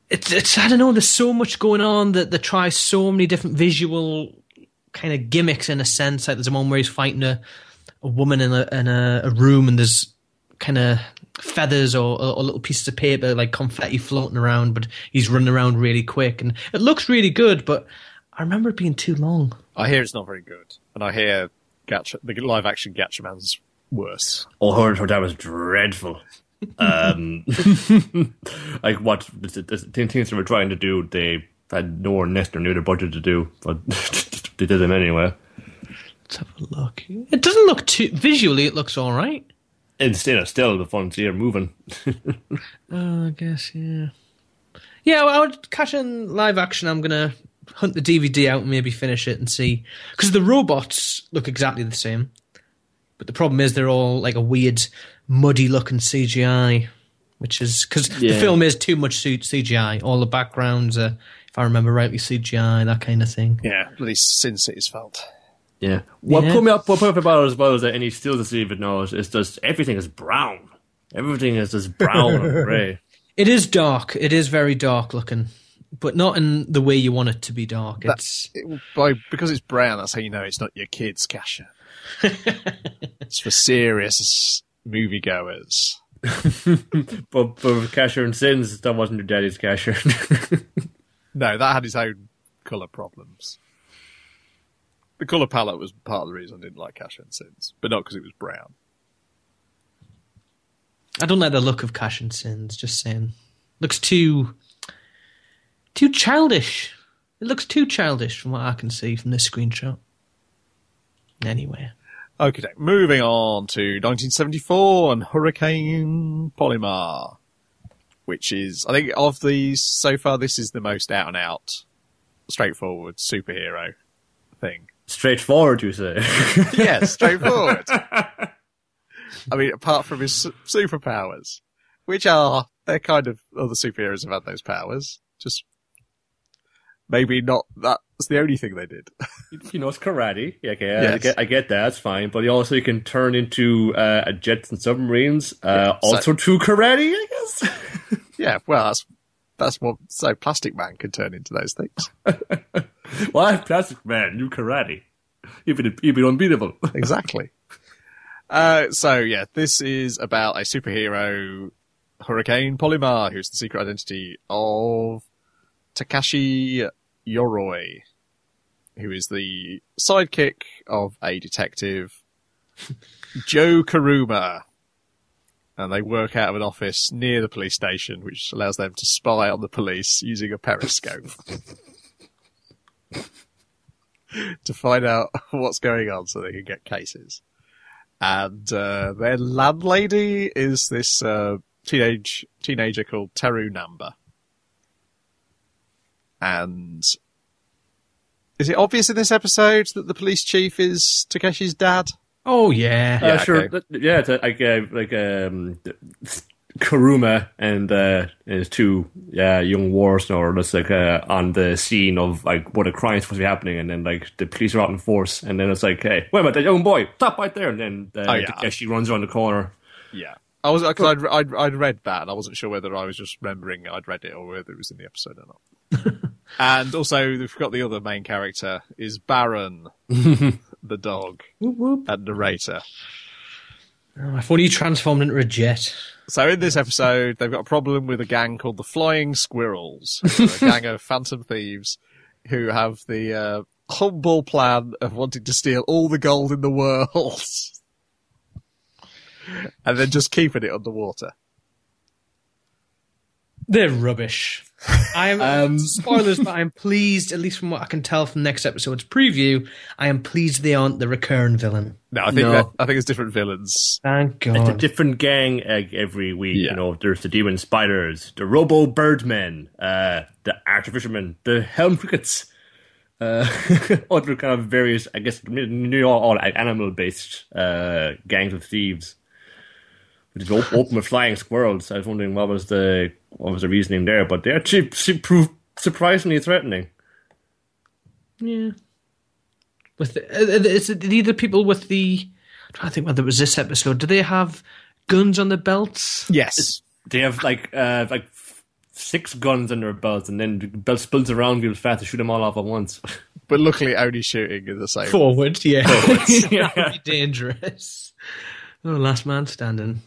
it's, it's I don't know. There's so much going on that they try so many different visual kind of gimmicks in a sense. Like there's a one where he's fighting a, a woman in a in a, a room, and there's kind of feathers or, or, or little pieces of paper like confetti floating around, but he's running around really quick, and it looks really good. But I remember it being too long.
I hear it's not very good, and I hear Gacha, the live action Gatchaman's worse.
Oh, I heard that was dreadful. um, like what the, the things they were trying to do, they had nowhere near near the budget to do, but they did them anyway.
Let's have a look. It doesn't look too visually. It looks all right.
Instead of still the fun to see her moving.
Oh, I guess yeah. Yeah, well, I would catch in live action. I'm gonna hunt the D V D out and maybe finish it and see, because the robots look exactly the same, but the problem is they're all like a weird, muddy looking C G I, which is because
Yeah.
the film is too much C G I. All the backgrounds are, if I remember rightly, C G I, that kind of thing.
Yeah, bloody Sin City's fault.
Yeah. What
Yeah.
put me up, what put me up about it as well is that, and he still doesn't even know it, it's just everything is brown. Everything is just brown and grey.
It is dark. It is very dark looking, but not in the way you want it to be dark. It's
It, by, because it's brown, that's how you know it's not your kids' Kasha. It's for serious moviegoers.
But but Casher and Sins, that wasn't your daddy's Casher.
No, that had its own colour problems. The colour palette was part of the reason I didn't like Kasha and Sins, but not because it was brown.
I don't like the look of Cash and Sins, just saying. Looks too too childish. It looks too childish from what I can see from this screenshot. Anyway.
Okay, moving on to nineteen seventy-four and Hurricane Polymar, which is, I think, of these so far, this is the most out and out, straightforward superhero thing.
Straightforward, you say?
Yes, straightforward. I mean, apart from his su- superpowers, which are, they're kind of, other superheroes have had those powers, just maybe not, that's the only thing they did.
You know, it's karate. Yeah, okay,
Yes.
I, get, I get that. It's fine. But he also you can turn into uh, jets and submarines. Uh,
Yeah, so-
also through karate, I guess.
Yeah, well, that's, that's what, so Plastic Man can turn into those things.
Well, I'm Plastic Man, you karate. You'd be, you'd be unbeatable.
Exactly. Uh, so yeah, this is about a superhero, Hurricane Polymar, who's the secret identity of Takashi Yoroi, who is the sidekick of a detective, Joe Karuma. And they work out of an office near the police station, which allows them to spy on the police using a periscope. To find out what's going on so they can get cases. And uh, their landlady is this uh, teenage teenager called Teru Namba. And is it obvious in this episode that the police chief is Takeshi's dad?
Oh, yeah.
Uh,
Yeah,
sure.
okay.
That- Yeah, it's, uh, like uh, like um, Karuma and uh, his two uh, young war star that's like uh, on the scene of like what a crime's supposed to be happening, and then like the police are out in force, and then it's like, hey, wait a minute, that young boy, stop right there, and then uh,
Oh, yeah.
Takeshi runs around the corner.
Yeah. I was, because I'd, I'd, I'd read that, and I wasn't sure whether I was just remembering I'd read it or whether it was in the episode or not. And also, we've got the other main character, is Baron, the dog,
Whoop, whoop.
and narrator.
Oh, if only you transformed into a jet.
So in this episode, they've got a problem with a gang called the Flying Squirrels, who are a gang of phantom thieves who have the uh, humble plan of wanting to steal all the gold in the world and then just keeping it underwater.
They're rubbish. I am
Um,
spoilers, but I'm pleased, at least from what I can tell from next episode's preview, I am pleased they aren't the recurring villain.
No, I think
No.
that, I think it's different villains.
Thank
It's a
God.
different gang egg every week.
Yeah.
You know, there's the demon spiders, the robo birdmen, uh, the artificialmen, the helm crickets, uh, other kind of various, I guess, nearly all, all animal based uh, gangs of thieves. Which is op- open with flying squirrels. I was wondering what was the what was the reasoning there, but they actually su- proved surprisingly threatening.
Yeah. With the, uh, is it the people with the? I'm trying to think whether it was this episode. Do they have guns on the belts?
Yes.
They have like uh, like six guns in their belts, and then the belt spills around real fast to shoot them all off at once.
But luckily, only shooting in the same.
Forward, yeah.
Forwards.
yeah. Very dangerous. Oh, last man standing.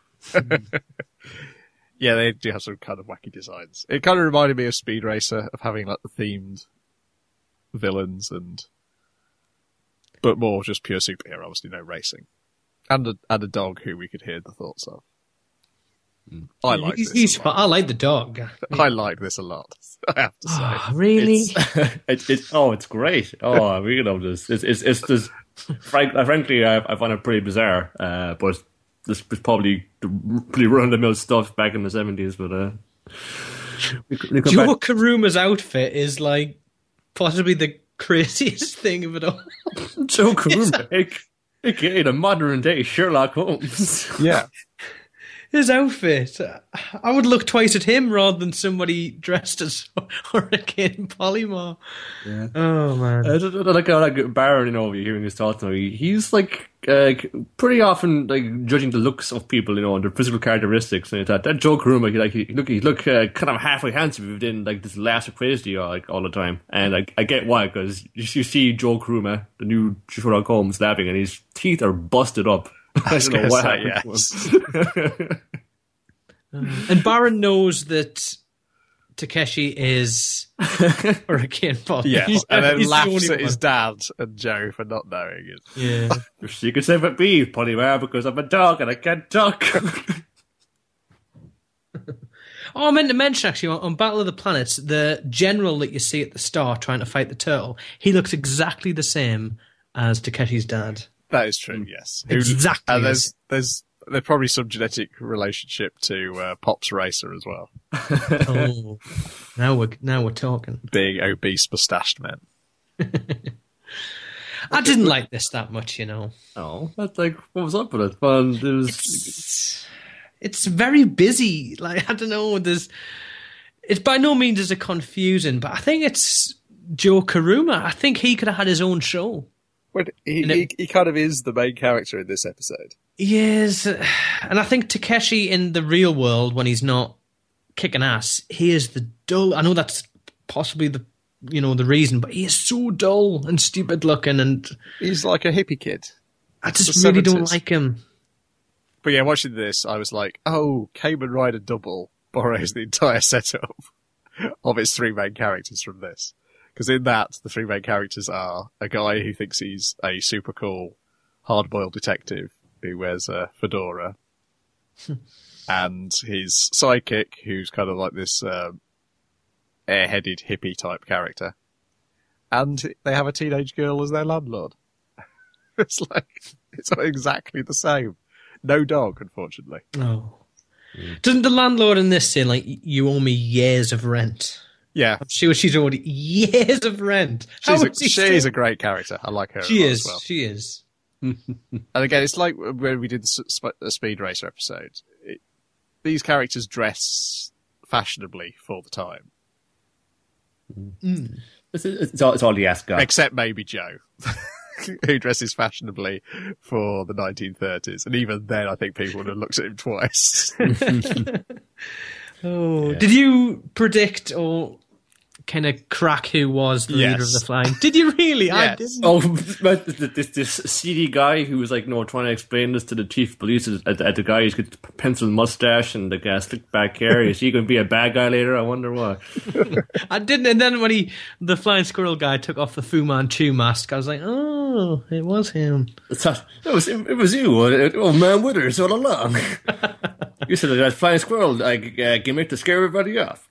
Yeah, they do have some kind of wacky designs. It kind of reminded me of Speed Racer, of having like the themed villains and, but more just pure superhero. Obviously, no racing, and a and a dog who we could hear the thoughts of. Mm. I like
he's,
this.
He's
a
fun.
lot.
I like the dog.
I like this a lot. I have to say.
Oh, really?
It's, it, it, oh, it's great. Oh, I really love this. It's it's, it's just, frank, frankly, I, I find it pretty bizarre. Uh, but this was probably the pretty run-of-the-mill stuff back in the seventies. But uh, we, we
Joe
back.
Karuma's outfit is like possibly the craziest thing of it all.
Joe Karuma, aka the modern-day Sherlock Holmes.
Yeah.
His outfit, I would look twice at him rather than somebody dressed as Hurricane Polymar.
Yeah.
Oh man,
I don't, I don't like how like Baron, you know, you're hearing his thoughts now. He, he's like uh, pretty often like judging the looks of people, you know, and their physical characteristics. And that that Joe Karuma, he like he look he look uh, kind of halfway handsome if he didn't like this laugh crazy all, like all the time. And like I get why, because you, you see Joe Karuma, the new Sherlock Holmes, laughing, and his teeth are busted up. I don't know what
say,
happened.
yes.
and Baron knows that Takeshi is Hurricane Polymar.
Yes, and then
He's the
laughs
only
at his
one.
dad and Joe for not knowing it.
Yeah.
She could say but me, Polymar, because I'm a dog and I can't talk.
Oh, I meant to mention actually on, on Battle of the Planets, the general that you see at the start trying to fight the turtle, he looks exactly the same as Takeshi's dad.
That is true, yes. Who-
Exactly.
And there's, there's, there's probably some genetic relationship to uh, Pop's Racer as well.
Oh, now we're now we're talking.
Being obese, mustached men.
I didn't like this that much, you know.
Oh, that's like, what was up with it? Well, it was...
It's, it's very busy. Like I don't know. There's. It's by no means is it confusing, but I think it's Joe Karuma. I think he could have had his own show.
Well, he,
And it-
he, he kind of is the main character in this episode.
Yes, and I think Takeshi in the real world, when he's not kicking ass, he is the dull. I know that's possibly the you know the reason, but he is so dull and stupid looking, and
He's like a hippie kid.
I just
The
really don't
seventies.
like him.
But yeah, watching this, I was like, oh, Kamen Rider Double borrows the entire setup of its three main characters from this. Because in that, the three main characters are a guy who thinks he's a super cool, hard-boiled detective who wears a fedora, and his sidekick, who's kind of like this um, airheaded hippie type character, and they have a teenage girl as their landlord. It's like it's exactly the same. No dog, unfortunately.
Oh, doesn't the landlord in this say like you owe me years of rent?
Yeah,
I'm sure she's already years of rent. How
she's a,
is he
she is
still-
a great character. I like her.
She
a lot
is.
as well.
She is.
And again, it's like when we did the, sp- the Speed Racer episode. It, these characters dress fashionably for the time,
It's, it's, all, it's all the ass guy.
except maybe Joe, who dresses fashionably for the nineteen thirties. And even then, I think people would have looked at him twice.
Oh, did you predict or kind of crack who was the leader of
Yes.
the Flying? Did you really? I
Yes.
didn't.
Oh, but this this seedy guy who was like, no, trying to explain this to the chief of police at, at the guy who's got the pencil mustache and the uh, slick back hair. Is he going to be a bad guy later? I wonder why.
I didn't. And then when he, the Flying Squirrel guy, took off the Fu Manchu mask, I was like, oh, it was him.
It's not, it was it, was you, uh, old man Withers, all along. You said that flying squirrel like uh, gimmick to scare everybody off.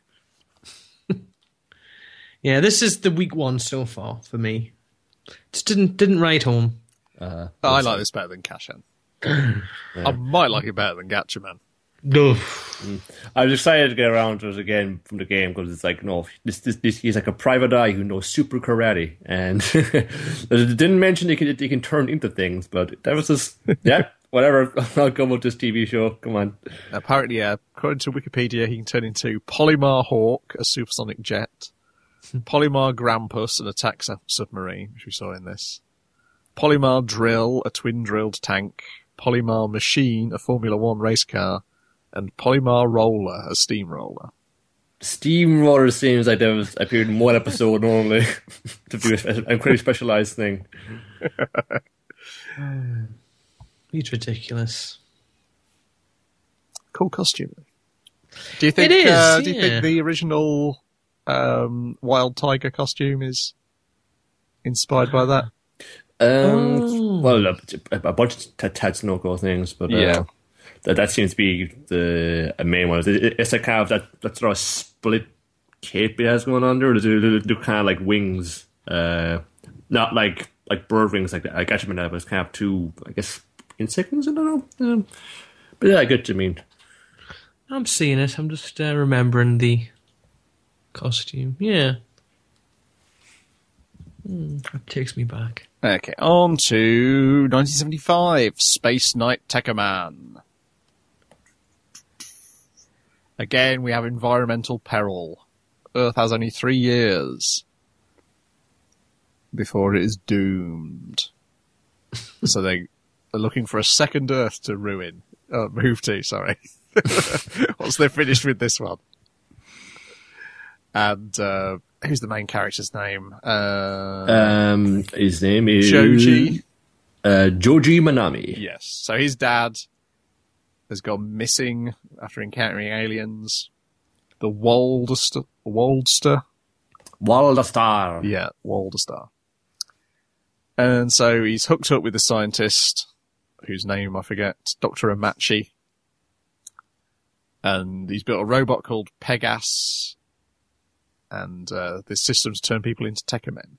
Yeah, this is the weak one so far for me. Just didn't didn't write home.
Uh,
I like this better than Kashan. I might like it better than Gatchaman.
No.
I was excited to get around to it again from the game because it's like, no, this, this, this, he's like a private eye who knows super karate, and it didn't mention he can he can turn into things, but that was just yeah, whatever. I'll come with this T V show. Come on,
Apparently, yeah, according to Wikipedia, he can turn into Polymar Hawk, a supersonic jet, Polymar Grampus, an attack sub- submarine, which we saw in this, Polymar Drill, a twin-drilled tank, Polymar Machine, a Formula One race car, and Polymar Roller, a steamroller.
Steamroller seems like there was appeared in one episode normally to be a, a pretty specialized thing.
He's ridiculous.
Cool costume. Do you think?
It is,
uh, do you
yeah.
think the original um, Wild Tiger costume is inspired by that?
Um,
Oh.
Well, a, a bunch of Ted Snoko things, but uh,
Yeah.
that, that seems to be the a main one. It, it's a kind of that, that sort of split cape it has going on there. They do kind of like wings, uh, not like like bird wings like I got you in that, but it's kind of two, I guess, insect wings. I don't know, um, but yeah, I get what you mean.
I'm seeing it. I'm just uh, remembering the costume. Yeah. Hmm, that takes me back.
Okay, on to nineteen seventy-five, Space Knight Tekkaman. Again, we have environmental peril. Earth has only three years before it is doomed. So they are looking for a second Earth to ruin. Uh, move to, sorry. Once they're finished with this one. And uh, who's the main character's name? Uh,
Um, his name is
Joji.
Uh, Joji Manami.
Yes. So his dad has gone missing after encountering aliens. The Waldster. Waldster?
Waldastar.
Yeah, Waldster. And so he's hooked up with the scientist, whose name I forget, Doctor Amachi. And he's built a robot called Pegas. And uh, this system's turn people into Tekkamen.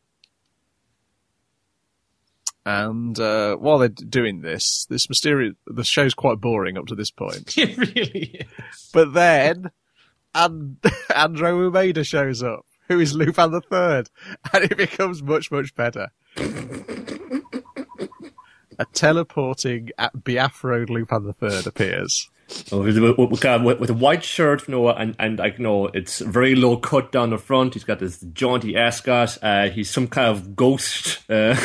And uh, while they're doing this, this mysterious the show's quite boring up to this point.
It really is.
But then, and Andrew Umeda shows up, who is Lupin the Third, and it becomes much much better. A teleporting at Biafra Lupin the Third appears.
Oh, with, with, with, with, with a white shirt, you know, and, and like, you know, it's very low cut down the front. He's got this jaunty ascot. Uh, he's some kind of ghost. Uh,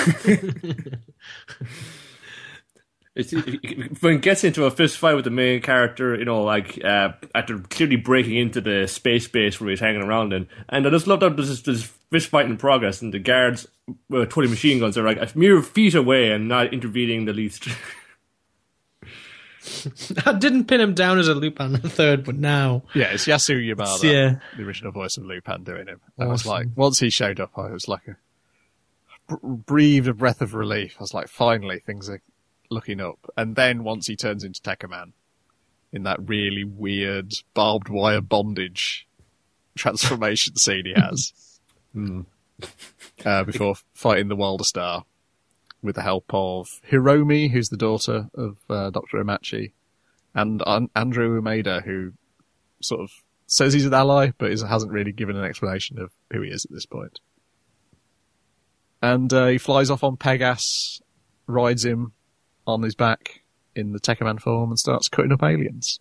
it's, when he gets into a fist fight with the main character, you know, like, uh, after clearly breaking into the space base where he's hanging around in. And I just love that there's this, this fist fight in progress, and the guards with twenty machine guns are like a mere feet away and not intervening the least.
I didn't pin him down as a Lupin the Third, but now.
Yeah, it's Yasu Yamada,
Yeah.
the original voice of Lupin, doing him. I was
Awesome.
like, once he showed up, I was like, a, br- breathed a breath of relief. I was like, finally, things are looking up. And then once he turns into Tekkaman, in that really weird barbed wire bondage transformation scene he has, uh, before fighting the Wilder Star, with the help of Hiromi, who's the daughter of uh, Doctor Amachi, and An- Andrew Umeda, who sort of says he's an ally, but is, hasn't really given an explanation of who he is at this point. And uh, he flies off on Pegas, rides him on his back in the Tekkaman form, and starts cutting up aliens.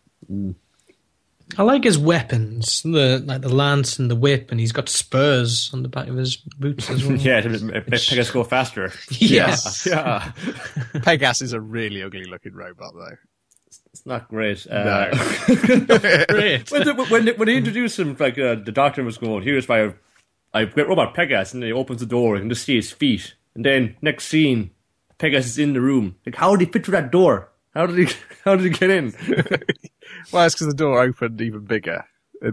I like his weapons, the like the lance and the whip, and he's got spurs on the back of his boots as well.
Yeah, to make Pegas go faster.
Yes.
Yeah.
Pegas is a really ugly looking robot, though.
It's not great. Uh,
No.
Great.
when, the, when, when they introduced him, like uh, the doctor was going, here's my I get robot Pegas, and then he opens the door and just see his feet. And then next scene, Pegas is in the room. Like, how did he fit through that door? How did he? How did he get in?
Well, it's because the door opened even bigger. It,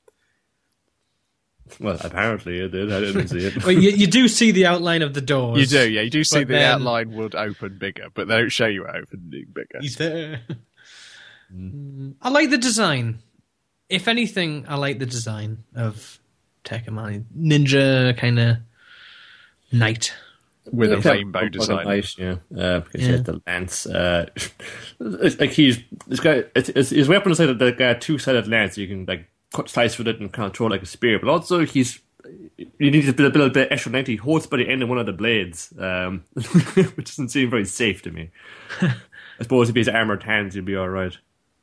Well, apparently it did. I didn't see it.
Well, you, you do see the outline of the doors.
you do, yeah. You do see
But
the
then-
outline would open bigger, but they don't show you it opening bigger.
He's there. Mm. I like the design. If anything, I like the design of Tekkaman. Ninja kind of knight.
With a
Yeah,
rainbow
like a
design.
knight, yeah, uh, because he
Yeah.
has the lance. Uh, it's like he's this guy. It's, it's, his weapon is like a, a two-sided lance. You can like cut slice with it and control like a spear. But also, he's you need to build, build a bit extra length. He holds by the end of one of the blades, um, which doesn't seem very safe to me. I suppose if he has armored hands, he'd be all right.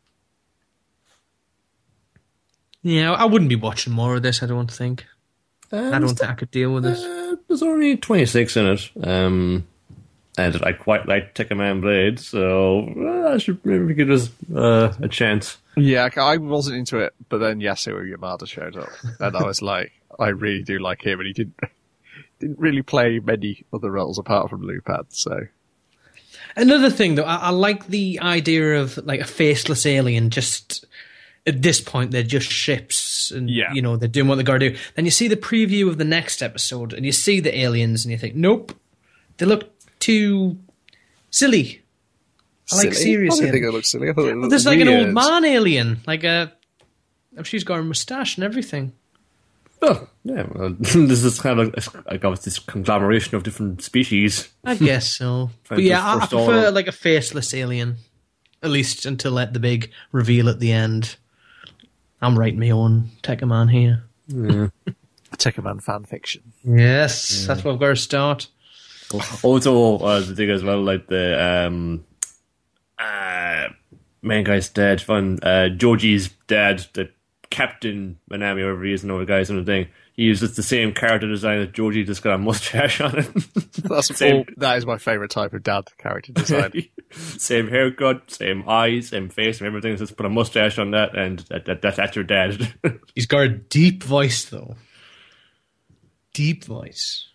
Yeah, I wouldn't be watching more of this, I don't think. I don't think I could deal with this.
Uh, there's only twenty-six in it. Um, And I quite like Tekka Man Blade, so uh, I should maybe give us uh, a chance.
Yeah, I wasn't into it, but then Yasuo Yamada showed up, and I was like, I really do like him, and he didn't didn't really play many other roles apart from Lupad, so...
Another thing, though, I, I like the idea of like a faceless alien. Just at this point, they're just ships, and
Yeah.
you know they're doing what they got to do. Then you see the preview of the next episode, and you see the aliens, and you think, nope, they look too silly. I like
Silly?
serious
I didn't
aliens.
think it looked silly. I thought it
Well,
looked
there's like an
weird.
old man alien, like a. Oh, she's got a moustache and everything.
Oh, yeah, well, this is kind of like, like obviously this conglomeration of different species.
I guess so.
Trying
But
to
yeah, I, I
forestall-
prefer like a faceless alien, at least until at the big reveal at the end. I'm writing my own Tekka Man here.
Tekka-Man fan fiction.
Yes, that's where I've got to start.
Also, uh, the thing as well, like the um, uh, main guy's dad, fun. Uh, Joji's dad, the Captain Manami, whatever he is, another guy, sort of thing. He uses the same character design as Joji, just got a mustache on it.
That's
Same.
all, that is my favourite type of dad character design.
Same haircut, same eyes, same face, and everything. Just put a mustache on that, and that, that, that that's your dad.
He's got a deep voice, though. Deep voice.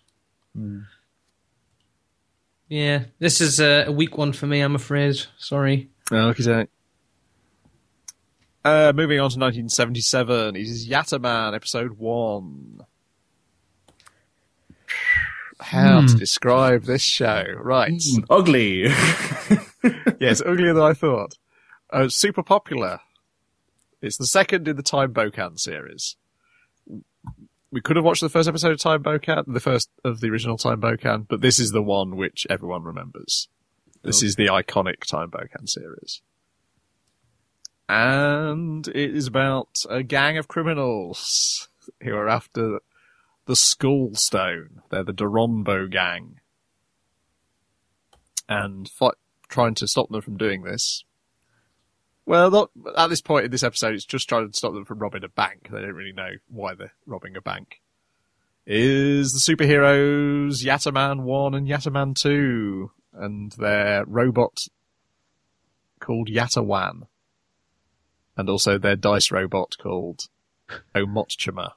Yeah, this is a, a weak one for me, I'm afraid. Sorry.
Okay. Uh, moving on to nineteen seventy-seven, it is Yataman, episode one. How to describe this show? Right.
Ugly.
Yes, uglier than I thought. Uh, super popular. It's the second in the Time Bokan series. We could have watched the first episode of Time Bokan, the first of the original Time Bokan, but this is the one which everyone remembers. This is the iconic Time Bokan series. And it is about a gang of criminals who are after the Skull Stone. They're the Dorombo gang. And fight, trying to stop them from doing this. Well, not, at this point in this episode, it's just trying to stop them from robbing a bank. They don't really know why they're robbing a bank. Is the superheroes Yataman one and Yataman two, and their robot called Yatawan. And also their dice robot called Omotchima.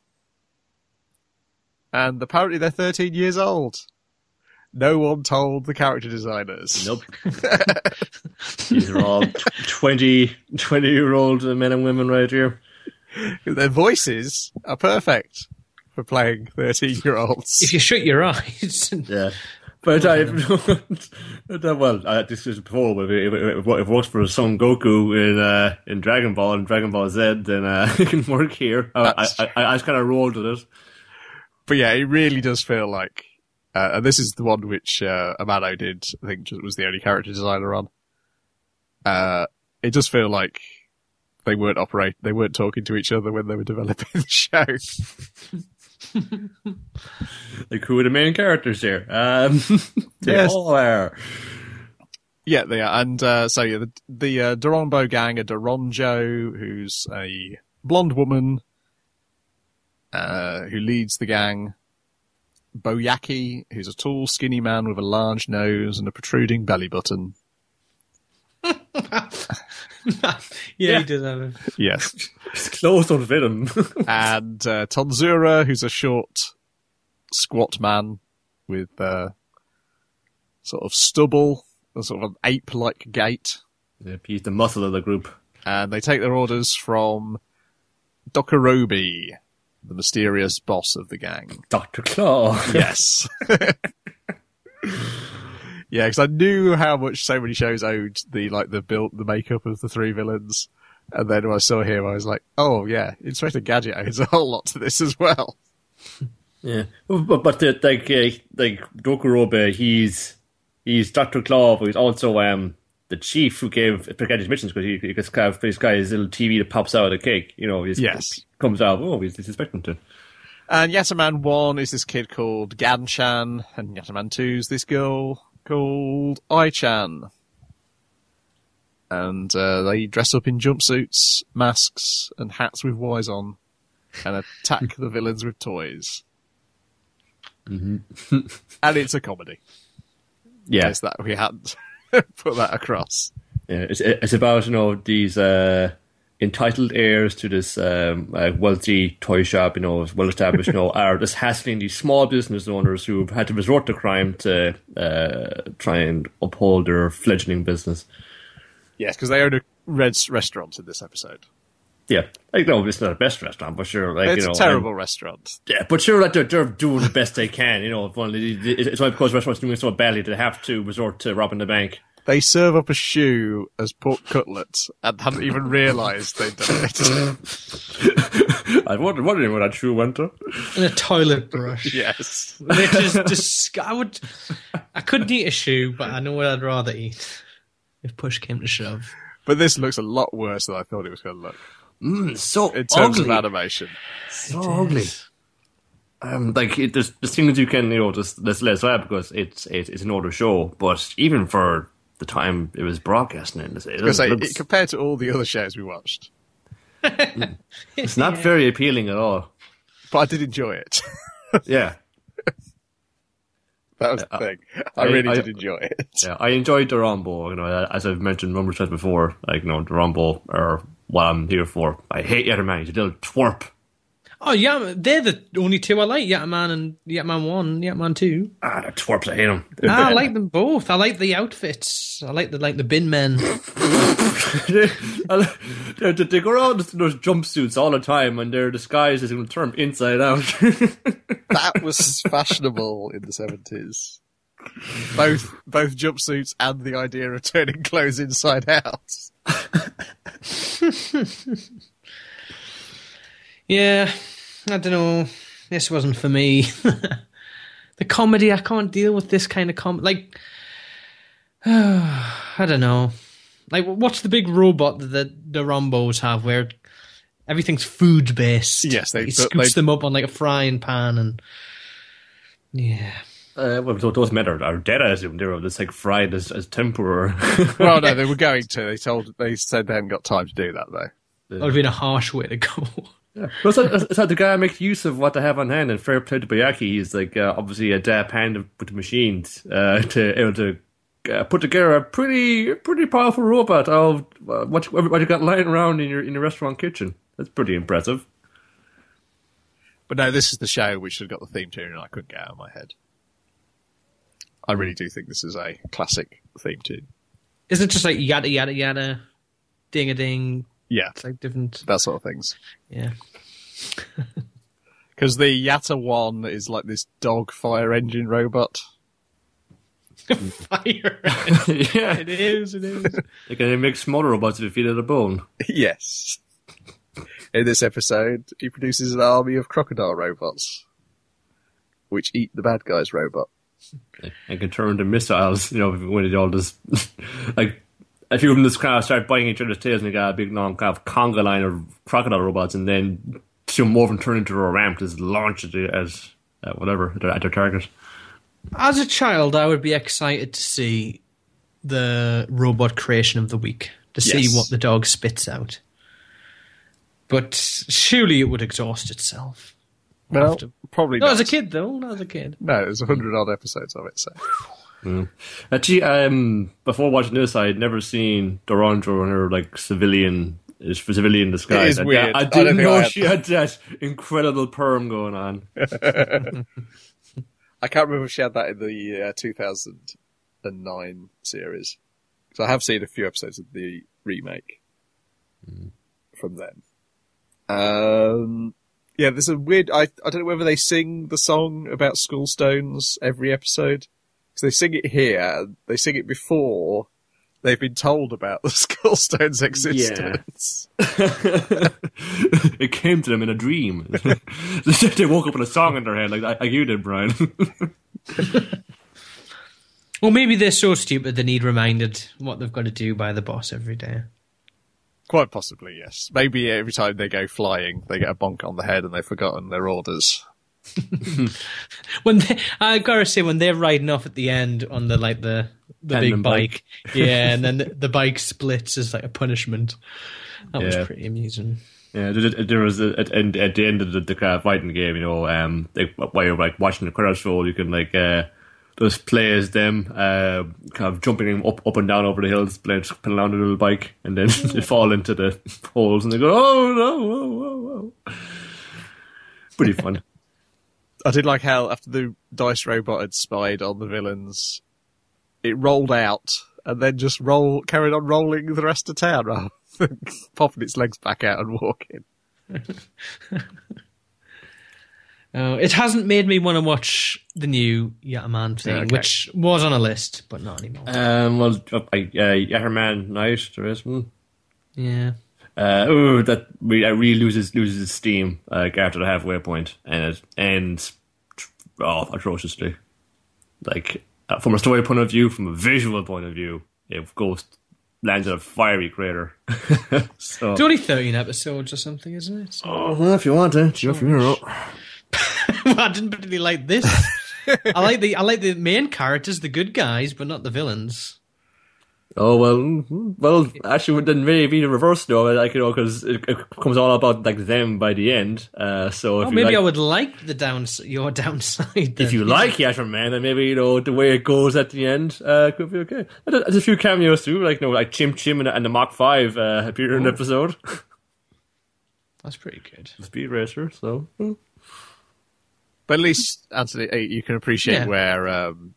And apparently they're thirteen years old. No one told the character designers.
Nope. These are all twenty, twenty year old men and women right here.
Their voices are perfect for playing thirteen year olds.
If you shut your eyes.
Yeah. But I, well, uh, this was before, but if, if, if it works for Son Goku in uh, in Dragon Ball and Dragon Ball Z, then uh, it can work here. I, I, I, I just kind of rolled with it.
But yeah, it really does feel like, uh, and this is the one which uh, Amano did, I think just was the only character designer on. Uh, it does feel like they weren't operate, they weren't talking to each other when they were developing the show.
Like, who are the main characters here? Um, they
Yes.
all are.
Yeah, they are. And uh, so, yeah, the, the uh, Dorombo gang are Doronjo, who's a blonde woman uh, who leads the gang. Boyaki, who's a tall, skinny man with a large nose and a protruding belly button.
yeah,
Yeah.
he does have a...
Yes.
His clothes don't fit him.
And uh, Tonzura, who's a short, squat man with uh, sort of stubble, a sort of an ape-like gait.
Yep, he's the muscle of the group.
And they take their orders from Dokorobi, the mysterious boss of the gang.
Doctor Claw.
Yes. Yeah, because I knew how much so many shows owed the like the build, the makeup of the three villains, and then when I saw him, I was like, "Oh yeah, Inspector Gadget owes a whole lot to this as well."
Yeah, but but the, like uh, like Dokorobe, he's he's Doctor Claw, but he's also um the chief who gave Gadget's missions because he because kind of this guy's little T V that pops out of the cake, you know. He's,
Yes.
comes out. Oh, he's, he's expecting to.
And Yataman one is this kid called Ganshan, and Yataman two is this girl called Ai-chan. And uh, they dress up in jumpsuits, masks, and hats with Ys on, and attack the villains with toys.
Mm-hmm.
And it's a comedy.
Yeah.
case that we hadn't put that across.
Yeah, it's, it's about, you know, these uh, entitled heirs to this um, uh, wealthy toy shop, you know, well established, you know, are just hassling these small business owners who've had to resort to crime to uh, try and uphold their fledgling business.
Yes, because they own a Red's restaurant in this episode.
Yeah, like no, it's not the best restaurant, but sure, like
It's
you know,
a terrible
and,
restaurant.
yeah, but sure, like they're, they're doing the best they can, you know. If only, it's only because restaurants doing so badly they have to resort to robbing the bank.
They serve up a shoe as pork cutlets and hadn't even realised they'd done it.
I wondered, wondering where that shoe went to.
And a toilet brush.
Yes.
Which is dis- I would, I couldn't eat a shoe, but I know what I'd rather eat if push came to shove.
But this looks a lot worse than I thought it was going to look.
Mm, so
In terms
ugly.
of animation.
So ugly. Um, like it, there's, there's things you can, you know, just let's let slap because it's it, it's an older show, but even for the time it was broadcasting, it, it,
Because
it
it,
looks,
compared to all the other shows we watched,
it's not very appealing at all.
but I did enjoy it.
Yeah,
That was the
Uh,
thing. I
I-
really
I-
did enjoy it.
yeah. I enjoyed the Rambo. You know, as I've mentioned numerous times before, like you know, the Rambo are what I'm here for. I hate Yatterman. He's a little twerp.
Oh yeah, they're the only two I like. Yatman and Yatman One, Yatman Two.
Ah, the twerps. I hate him.
Ah, I like them both. I like the outfits. I like the like the bin men.
they, they, they go around in those jumpsuits all the time, and they're disguised as a term inside out.
That was fashionable in the seventies. Both both jumpsuits and the idea of turning clothes inside out.
Yeah, I don't know. This wasn't for me. The comedy, I can't deal with this kind of comedy. Like, I don't know. Like, what's the big robot that the Rombos have where everything's food based?
Yes, they-
he
but
scoops
they-
them up on like a frying pan and yeah.
Uh, well, those men are, are dead, I assume. They're just like fried as, as tempura.
Well, no, they were going to. They told. They said they hadn't got time to do that though.
That would have been a harsh way to go.
Yeah. Well, it's, like, it's like the guy makes use of what they have on hand, and fair play to Bayaki. He's like uh, obviously a dab hand with the machines uh, to able to uh, put together a pretty pretty powerful robot of uh, what you, what you got lying around in your in your restaurant kitchen. That's pretty impressive.
But no, this is the show which had got the theme tune, and I couldn't get out of my head. I really do think this is a classic theme tune.
Isn't it just like yada yada yada, ding a ding?
Yeah,
It's like different.
that sort of things.
Yeah.
Because the Yatta one is like this dog fire engine robot.
Fire.
Yeah,
It is. It is.
they can make smaller robots if you feed it a bone.
Yes. In this episode, he produces an army of crocodile robots, which eat the bad guy's robot.
And can turn into missiles. You know, when it all just like. A few of them just kind of start biting each other's tails, and you got a big long kind of conga line of crocodile robots, and then two more of them turn into a ramp, just launch it as uh, whatever at their, at their target.
As a child, I would be excited to see the robot creation of the week, to see
Yes.
what the dog spits out. But surely it would exhaust itself.
Well,
After-
probably
Not
not.
as a kid, though. Not as a kid.
No, there's a hundred odd episodes of it, so.
Mm. Actually, um, before watching this, I had never seen Dorandro in her like civilian, civilian disguise.
It is
I,
weird.
I,
I
didn't
don't think
know
I had-
she had that incredible perm going on.
I can't remember if she had that in the uh, two thousand nine series. So I have seen a few episodes of the remake from then. Um, yeah, there's a weird... I, I don't know whether they sing the song about school stones every episode. So they sing it here. They sing it before they've been told about the school stones' existence.
It came to them in a dream. They woke up with a song in their head, like, like you did, Brian.
Or maybe they're so stupid they need reminded what they've got to do by the boss every day.
Quite possibly, yes. Maybe every time they go flying, they get a bonk on the head and they've forgotten their orders.
When they, I gotta say, when they're riding off at the end on the like the the
Tandem
big bike, yeah, and then the, the bike splits as like a punishment. That
Yeah.
was pretty amusing.
Yeah, there, there was a, at, at the end of the, the kind of fighting game, you know, um, like, while you're like watching the credits roll, you can like uh, does play as them, uh, kind of jumping up up and down over the hills, playing playing around a little bike, and then they fall into the holes, and they go, "Oh no, oh, oh, oh!" Pretty fun.
I did like how after the dice robot had spied on the villains, it rolled out and then just roll carried on rolling the rest of town, rather than popping its legs back out and walking.
Uh, it hasn't made me want to watch the new Yatterman thing,
Okay.
which was on a list, but not anymore.
Um, well, uh, uh, Yatterman Night, there is one.
Yeah.
Uh, ooh, that re- uh, really loses loses its steam uh, after the halfway point, and it ends oh atrociously. Like uh, from a story point of view, from a visual point of view, if Ghost lands in a fiery crater. So,
It's only thirteen episodes or something, isn't it? So-
oh, well, if you want to, it's your funeral.
I didn't particularly like this. I like the I like the main characters, the good guys, but not the villains.
Oh well, mm, well, actually, then maybe the reverse though, like you know, because it, it comes all about like them by the end. Uh, so if
Oh,
you
maybe
like,
I would like the downs your downside.
if
then.
you like Yatterman, then maybe you know the way it goes at the end uh, could be okay. And There's a few cameos too, like you know, like Chim Chim and, and the Mach Five uh, appear in the episode.
That's pretty good.
Speed Racer, so mm.
But at least, Anthony, eh, you can appreciate
Yeah.
where, um,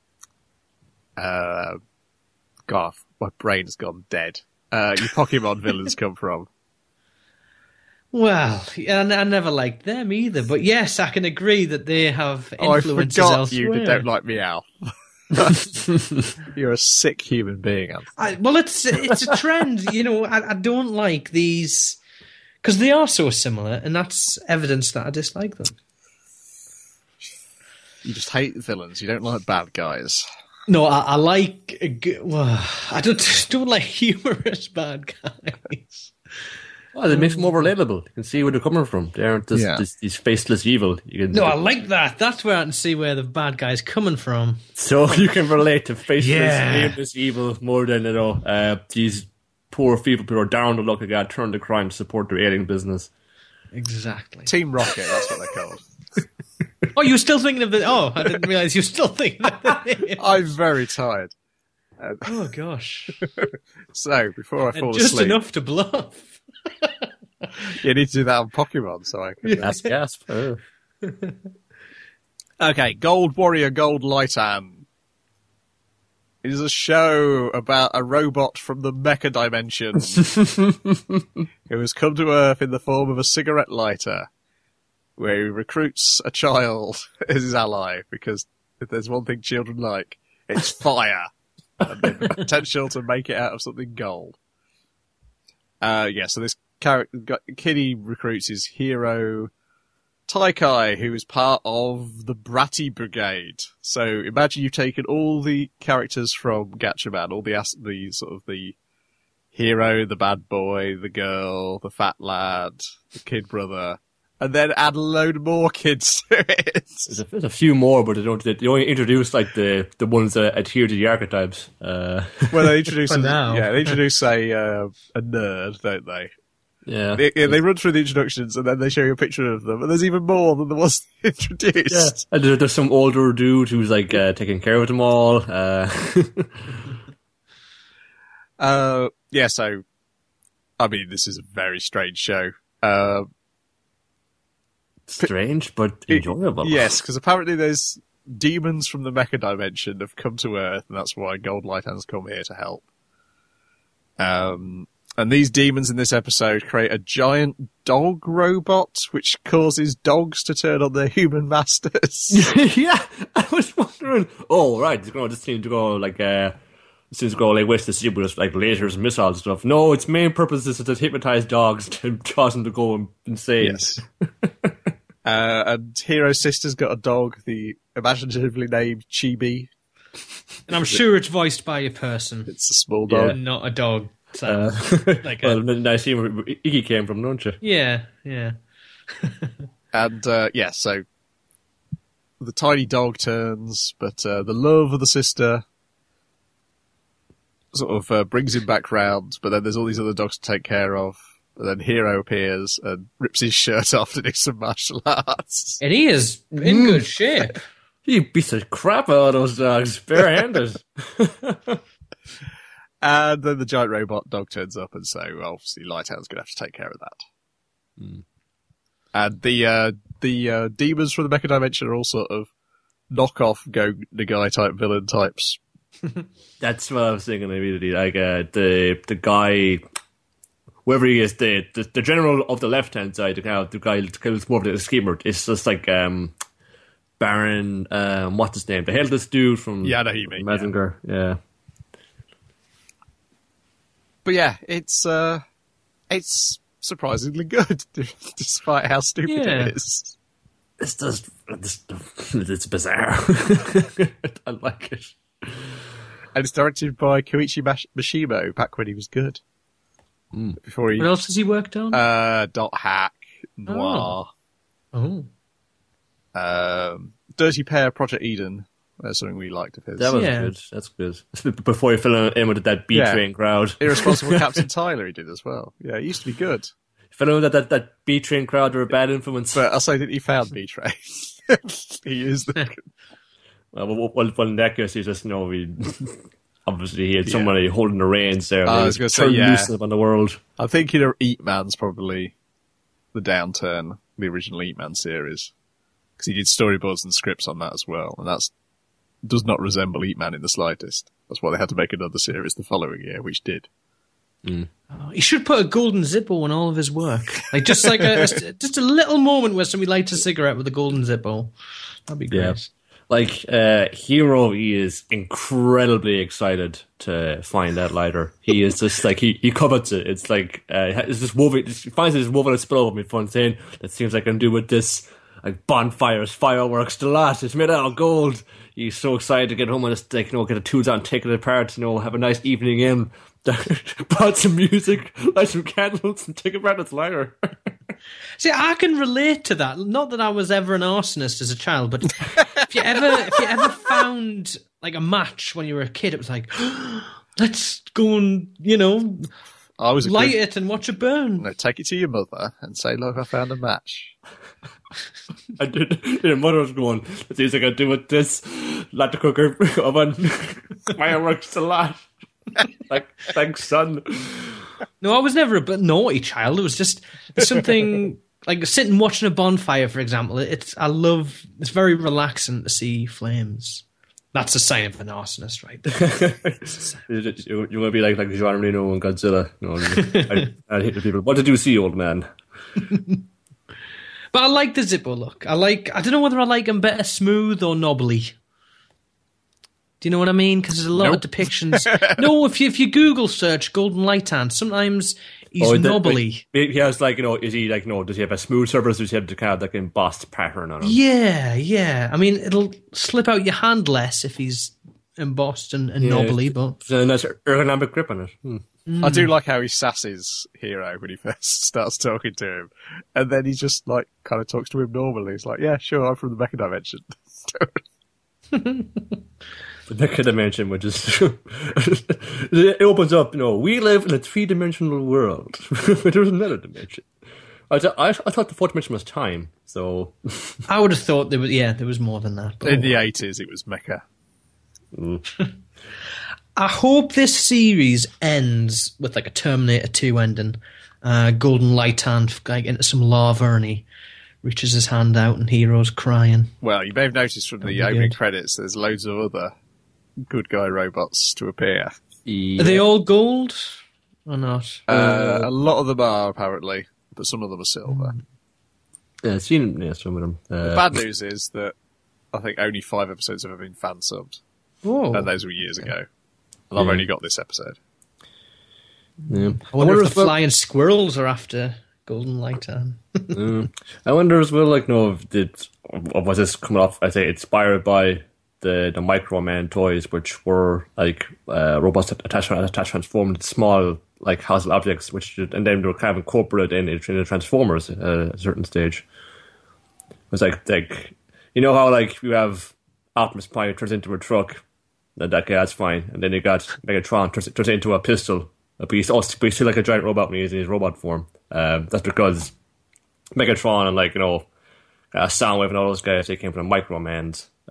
uh, God, my brain's gone dead. Uh, your Pokemon villains come from.
Well, yeah, I, I never liked them either, but yes, I can agree that they have
Oh, I
influences
forgot
elsewhere.
you don't like Meow. You're a sick human being, Anthony.
I, well, it's it's a trend, you know. I, I don't like these because they are so similar, and that's evidence that I dislike them.
You just hate villains. You don't like bad guys.
No, I, I like. A g- well, I don't just don't like humorous bad guys.
well, it makes them more relatable. You can see where they're coming from. They aren't just
Yeah.
this, these faceless evil. You can,
No, I like that. That's where I can see where the bad guy's coming from.
so you can relate to faceless,
Yeah.
nameless evil more than you know uh, these poor people who are down to luck of God, turn to crime to support their alien business.
Exactly.
Team Rocket, that's what they're called.
Oh, you were still thinking of the. Oh, I didn't realize you were still thinking of the name.
I'm very tired.
Oh gosh,
So, before I fall
and just
asleep,
enough to bluff.
you need to do that on Pokemon so I can...
Gasp, gasp. Oh.
Okay, Gold Warrior Gold Lightan is a show about a robot from the mecha dimension who has come to Earth in the form of a cigarette lighter, where he recruits a child as his ally, because if there's one thing children like, it's fire, and they've the potential to make it out of something gold. Uh, yeah, so this character, kid he recruits is Hero Taikai, who is part of the Bratty Brigade. So imagine you've taken all the characters from Gatchaman, all the as- the sort of the hero, the bad boy, the girl, the fat lad, the kid brother, and then add a load more kids to it.
There's a, there's a few more, but they don't. They only introduce like the, the ones that adhere to the archetypes. Uh,
Well, they introduce
For
a,
now.
yeah, they introduce a uh, a nerd, don't they?
yeah,
They, yeah, they run through the introductions and then they show you a picture of them, and there's even more than the ones introduced.
And there, there's some older dude who's like uh, taking care of them all. Uh,
Uh, yeah, so, I mean, this is a very strange show. Uh,
strange, but enjoyable.
yes, because apparently there's demons from the mecha dimension have come to Earth, and that's why Gold Lightan's come here to help. Um, and these demons in this episode create a giant dog robot, which causes dogs to turn on their human masters.
yeah, I was wondering. Oh, right, it's going to just seem to go like uh, it seems to go like waste the city with like lasers and missiles and stuff. No, its main purpose is to hypnotize dogs to cause them to go insane.
Yes. uh, and Hero's sister's got a dog, the imaginatively named Chibi.
And I'm sure it's voiced by a person
It's a small
Yeah.
dog.
and not a dog. So,
Uh,
like
well,
a,
then I see where Iggy came from, don't you?
yeah, yeah.
And, uh, yeah, so the tiny dog turns, but uh, the love of the sister sort of uh, brings him back round, but then there's all these other dogs to take care of. And then Hero appears and rips his shirt off to do some martial arts.
And he is in good shape.
He beats the crap out of those dogs, barehanded.
And then the giant robot dog turns up, and so obviously Lighthound's going to have to take care of that.
Mm.
And the uh, the uh, demons from the Mecha Dimension are all sort of knockoff Go the Guy type villain types.
That's what I was thinking immediately. Like uh, the the guy, whoever he is, the the, the general of the left hand side, the guy, the guy who kills more of the schemer. It's just like um, Baron. Um, what's his name? The headless dude from
Yadahime,
Mazinger. Yeah. yeah.
But yeah, it's uh, it's surprisingly good, despite how stupid
Yeah.
it is.
It's just it's, it's bizarre. I like it.
And it's directed by Koichi Mash- Mishimo, back when he was good.
Mm.
Before he
What else has he worked on?
uh, Dot Hack, Noir,
oh.
um, Dirty Pair, Project Eden. That's something we liked of his.
That was
Yeah.
good. That's good. Before he fell in with that B
Yeah.
train crowd.
Irresponsible Captain Tyler he did as well. Yeah, he used to be good.
Fell in with that that, that B train crowd were a bad influence.
But I'll say that he found B-Train. He is the...
Well, well, well, well, in that case, he just, you know, he, obviously he had
Yeah.
somebody holding the reins there.
I
They
was gonna say,
turned
yeah.
loose up on the world.
I'm thinking of Eat Man's probably the downturn, the original Eat Man series. Because he did storyboards and scripts on that as well. And that's does not resemble Eat Man in the slightest. That's why they had to make another series the following year, which did.
Oh, he should put a golden Zippo on all of his work. Like just like a, a- just a little moment where somebody lights a cigarette with a golden Zippo. That'd be great.
Yeah. Like, uh, Hero, he is incredibly excited to find that lighter. He is just like, he, he covets it. It's like, uh, it's just woven, he finds it's woven a spell over me fun saying, that seems like I can do with this, like bonfires, fireworks, the lot. It's made out of gold. He's so excited to get home and just, like, you know, get the tools out and take it apart, you know, have a nice evening in. Brought some music, light some candles, and take apart its lighter.
See, I can relate to that. Not that I was ever an arsonist as a child, but if you ever if you ever found like a match when you were a kid, it was like, let's go and, you know,
I was a
light
good,
it and watch it burn.
no, take it to your mother and say, look, I found a match.
I did. Your mother was going, it seems like I do with this. Light the cooker, oven, fireworks, a lot. Like, thanks, son.
No, I was never a bit naughty child. It was just something like sitting watching a bonfire, for example. It's I love. It's very relaxing to see flames. That's a sign of an arsonist, right there.
You, you want to be like like Jean Reno and Godzilla. You know, I, I hate the people. What did you see, old man?
But I like the Zippo look. I like. I don't know whether I like him better smooth or knobbly. Do you know what I mean? Because there's a lot
Nope.
of depictions. No, if you if you Google search Golden Light Hand, sometimes he's
the-
knobbly.
but He has like, you know, is he like, you know, does he have a smooth surface or does he have the kind of like embossed pattern on him?
Yeah, yeah. I mean, it'll slip out your hand less if he's embossed and, and
Yeah.
knobbly, but
There's a nice ergonomic grip on it. Hmm.
I do like how he sasses Hero when he first starts talking to him. And then he just, like, kind of talks to him normally. He's like, yeah, sure, I'm from the Mecha Dimension.
The Mecha Dimension, which is it opens up. You know, we live in a three-dimensional world, but there's another dimension. I, th- I, I thought the fourth dimension was time, so
I would have thought there was yeah, there was more than that. But
In the eighties, it was Mecha.
I hope this series ends with like a Terminator two ending. Uh, Golden Light Hand like into some lava and he reaches his hand out and Hero's crying.
Well, you may have noticed from the
be
opening
good.
credits, there's loads of other good guy robots to appear.
Are they all gold or not?
Uh, a lot of them are, apparently, but some of them are silver.
yeah, I've seen yeah, some of them. Uh,
The bad news is that I think only five episodes have ever been fan subbed,
Oh,
and those were years ago. And I've
Yeah.
only got this episode.
yeah.
I wonder if
as
the
well-
flying squirrels are after Golden Light Hand.
Mm. I wonder as well, like, no, if it, or was this coming off, I say, inspired by the the Microman toys, which were like uh, robots that attach, attach transformed into small, like, household objects, which and then they were kind of incorporated in, in the Transformers uh, at a certain stage. It was like, like, you know how, like, you have Optimus Prime turns into a truck, and that guy, that's fine, and then you got Megatron turns, turns into a pistol, but he's, also, but he's still like a giant robot when he's in his robot form. Um, that's because Megatron and, like, you know, uh, Soundwave and all those guys, they came from the Micromans.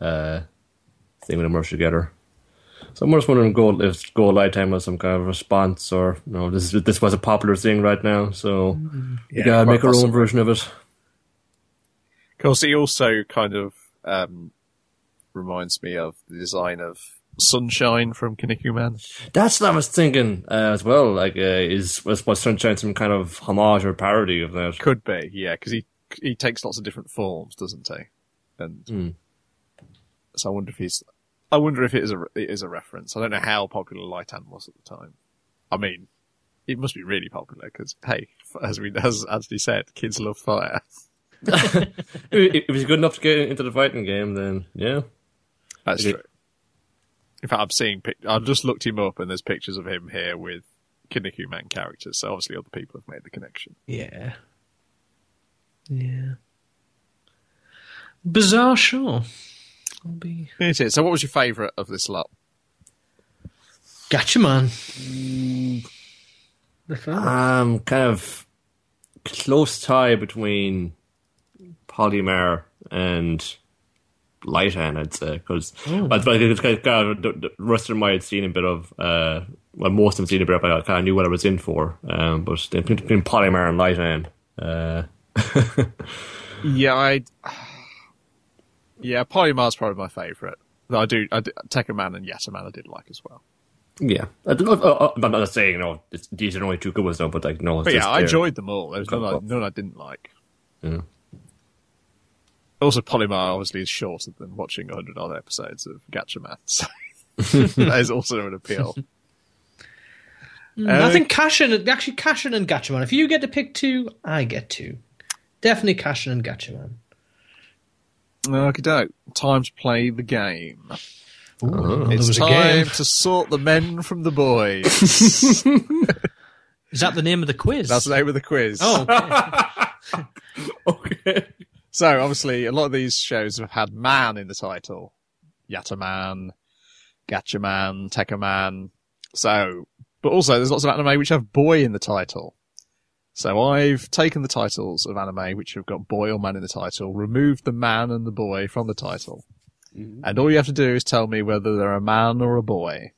uh, thing when they merge together. So I'm just wondering Go, if Go Lifetime was some kind of response, or you know, this this was a popular thing right now, so
Yeah,
we gotta
quite
make our
possible.
own version of it.
Of course, he also kind of um, reminds me of the design of Sunshine from Kinnikuman.
That's what I was thinking uh, as well. Like, uh, is was, was Sunshine some kind of homage or parody of that?
Could be, yeah, because he he takes lots of different forms, doesn't he? And
Mm.
so I wonder if he's. I wonder if it is a it is a reference. I don't know how popular Lightan was at the time. I mean, it must be really popular because, hey, as we as Anthony said, kids love fire.
if, if he's good enough to get into the fighting game, then yeah.
That's
Okay.
true. In fact, I'm seeing. pic- I just looked him up, and there's pictures of him here with Kinnikuman characters. So obviously, other people have made the connection.
Yeah. Yeah. Bizarre show. I'll be
It is. So, what was your favourite of this lot?
Gotcha, man. The film.
Um, kind of close tie between Polymar and Lightan, I'd say, because
Oh.
I think it's kind of, kind of the, the rest of them I had seen a bit of. Uh, well, most of them seen a bit of. I kind of knew what I was in for. Um, but between, between Polymar and Lightan, uh,
Yeah, I. Yeah, Polymar's probably my favourite. Though I do, I do Tekkaman and Yataman I did like as well.
yeah, I don't know. Uh, I'm not saying you know it's, these are only two good ones though, but like no. It's
But yeah,
just
I
they're-
enjoyed them all. There was none I,
Cool.
none I didn't like.
Yeah.
Also, Polymar obviously is shorter than watching one hundred odd episodes of Gatchaman, so that is also an appeal.
I think Cashin, actually Cashin and Gatchaman. If you get to pick two, I get two. Definitely Cashin and Gatchaman.
Okay, doke. Time to play the game.
Oh, there
It's
was a
time
game.
to sort the men from the boys.
Is that the name of the quiz?
That's the name of the quiz.
Oh, okay.
Okay.
So, obviously, a lot of these shows have had man in the title. Yataman, Gatchaman, Tekkaman. So, but also there's lots of anime which have boy in the title. So I've taken the titles of anime which have got boy or man in the title, removed the man and the boy from the title. Mm-hmm. And all you have to do is tell me whether they're a man or a boy.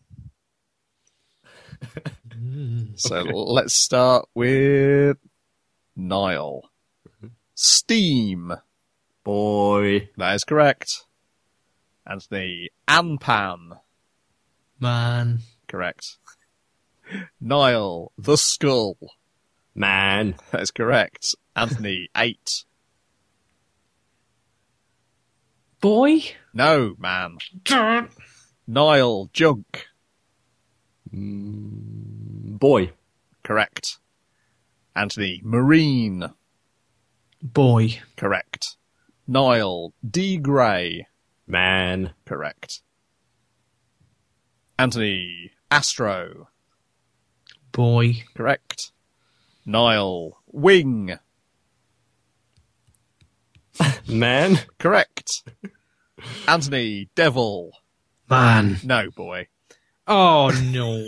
So
Okay.
let's start with Nile. Steam.
Boy.
That is correct. Anthony. Anpan.
Man.
Correct. Nile. The Skull.
Man.
That is correct. Anthony. Eight.
Boy?
No, man. Nile. Junk.
Boy.
Correct. Anthony. Marine.
Boy.
Correct. Nile. D. Grey.
Man.
Correct. Anthony. Astro.
Boy.
Correct. Nile. Wing.
Man.
Correct. Anthony. Devil.
Man.
No, boy.
Oh, no.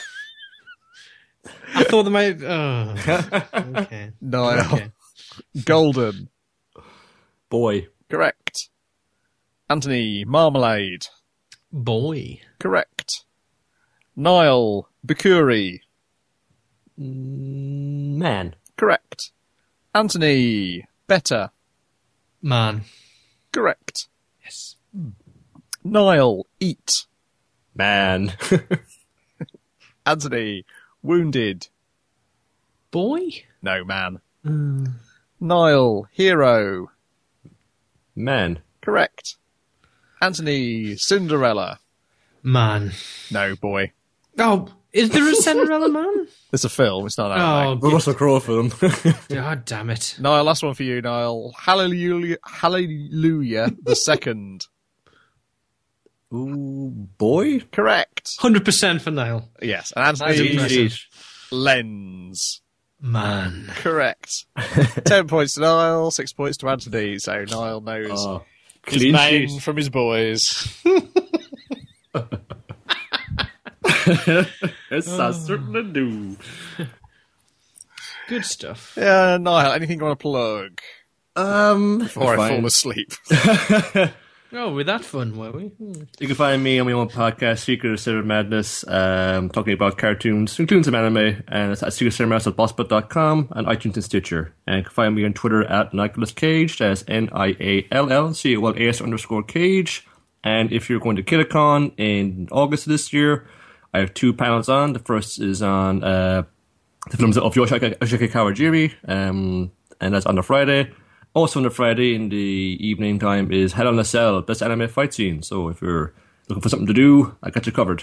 I thought they might... Oh. Okay.
Nile.
Okay.
Golden.
Boy.
Correct. Anthony. Marmalade.
Boy.
Correct. Nile. Bikuri.
Man.
Correct. Anthony. Better.
Man.
Correct.
Yes.
Nile. Eat.
Man.
Anthony. Wounded.
Boy?
No, man.
Mm.
Nile. Hero.
Man.
Correct. Anthony. Cinderella.
Man.
No, boy.
Oh, is there a Cinderella man?
It's a film. It's not an
Oh,
anime.
The Russell Crowe film.
God damn it.
Niall, last one for you, Niall. Hallelujah. Hallelujah. The second.
Ooh, boy?
Correct.
one hundred percent for Niall.
Yes. And
That's
Anthony.
impressive.
Lens.
Man.
Correct. Ten points to Niall, six points to Anthony. So Niall knows
Oh,
his
clean
name
sheet.
from his boys.
Yes, I certainly do.
Good stuff.
Yeah, Niall, anything you want to plug
Um,
before I
fine.
fall asleep?
Oh, we're that fun, were we? Hmm.
You can find me on my own podcast, Secret of Cinema Madness, um, talking about cartoons, including some anime, and it's at secret cinema madness at bossbot dot com and iTunes and Stitcher. And you can find me on Twitter at Nicholas Cage, that's N I A L L C O L A S underscore Cage. And if you're going to Kiddicon in August of this year, I have two panels on. The first is on uh, the films of Yoshiki Kawajiri, um, and that's on the Friday. Also on the Friday in the evening time is Hell on a Cell, best anime fight scene. So if you're looking for something to do, I got you covered.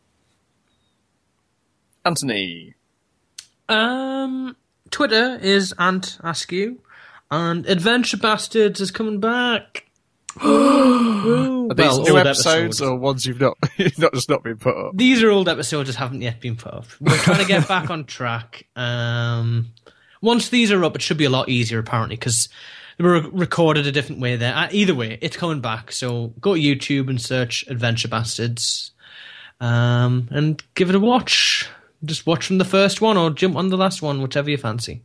Anthony.
Um, Twitter is Ant Askew, and Adventure Bastards is coming back. Ooh,
Are these
well,
new
old
episodes, or ones you've not, you've not just not been put up?
These are old episodes that haven't yet been put up. We're trying to get back on track. Um, once these are up, it should be a lot easier, apparently, because they were recorded a different way there. Uh, either way, it's coming back. So go to YouTube and search Adventure Bastards, um, and give it a watch. Just watch from the first one or jump on the last one, whichever you fancy.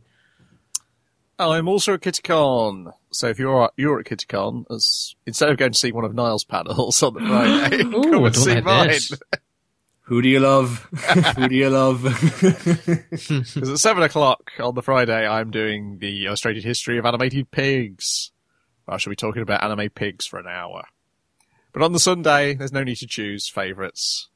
I'm also at Kiddicon. So if you're you're at Kiddicon, as instead of going to see one of Niall's panels on the Friday,
Ooh,
come
I
and
don't
see
like
mine.
this.
Who do you love? Who do you love?
Because at seven o'clock on the Friday, I'm doing the illustrated history of animated pigs. I shall be talking about anime pigs for an hour. But on the Sunday, there's no need to choose favourites.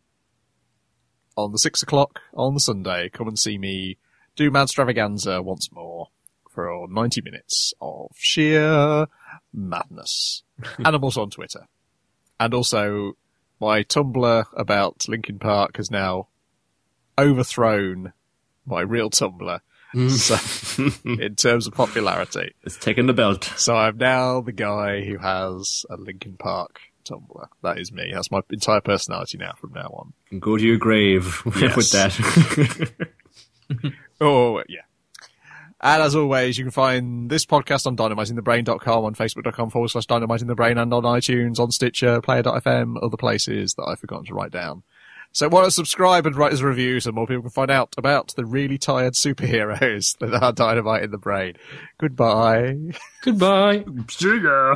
On the six o'clock on the Sunday, come and see me do Madstravaganza once more for ninety minutes of sheer madness. And I'm also on Twitter. And also, my Tumblr about Linkin Park has now overthrown my real Tumblr. So, in terms of popularity.
It's taking the belt.
So I'm now the guy who has a Linkin Park Tumblr. That is me. That's my entire personality now from now on.
You can go to your grave
Yes.
with that.
Oh, yeah. And as always, you can find this podcast on dynamiting the brain dot com, on facebook.com forward slash dynamitingthebrain, and on iTunes, on Stitcher, player dot f m, other places that I've forgotten to write down. So why not subscribe and write us a review so more people can find out about the really tired superheroes that are Dynamite in the Brain. Goodbye.
Goodbye.
See ya.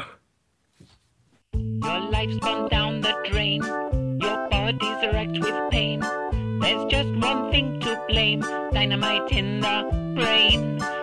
Your life's gone down the drain. Your body's wrecked with pain. There's just one thing to blame. Dynamite in the brain.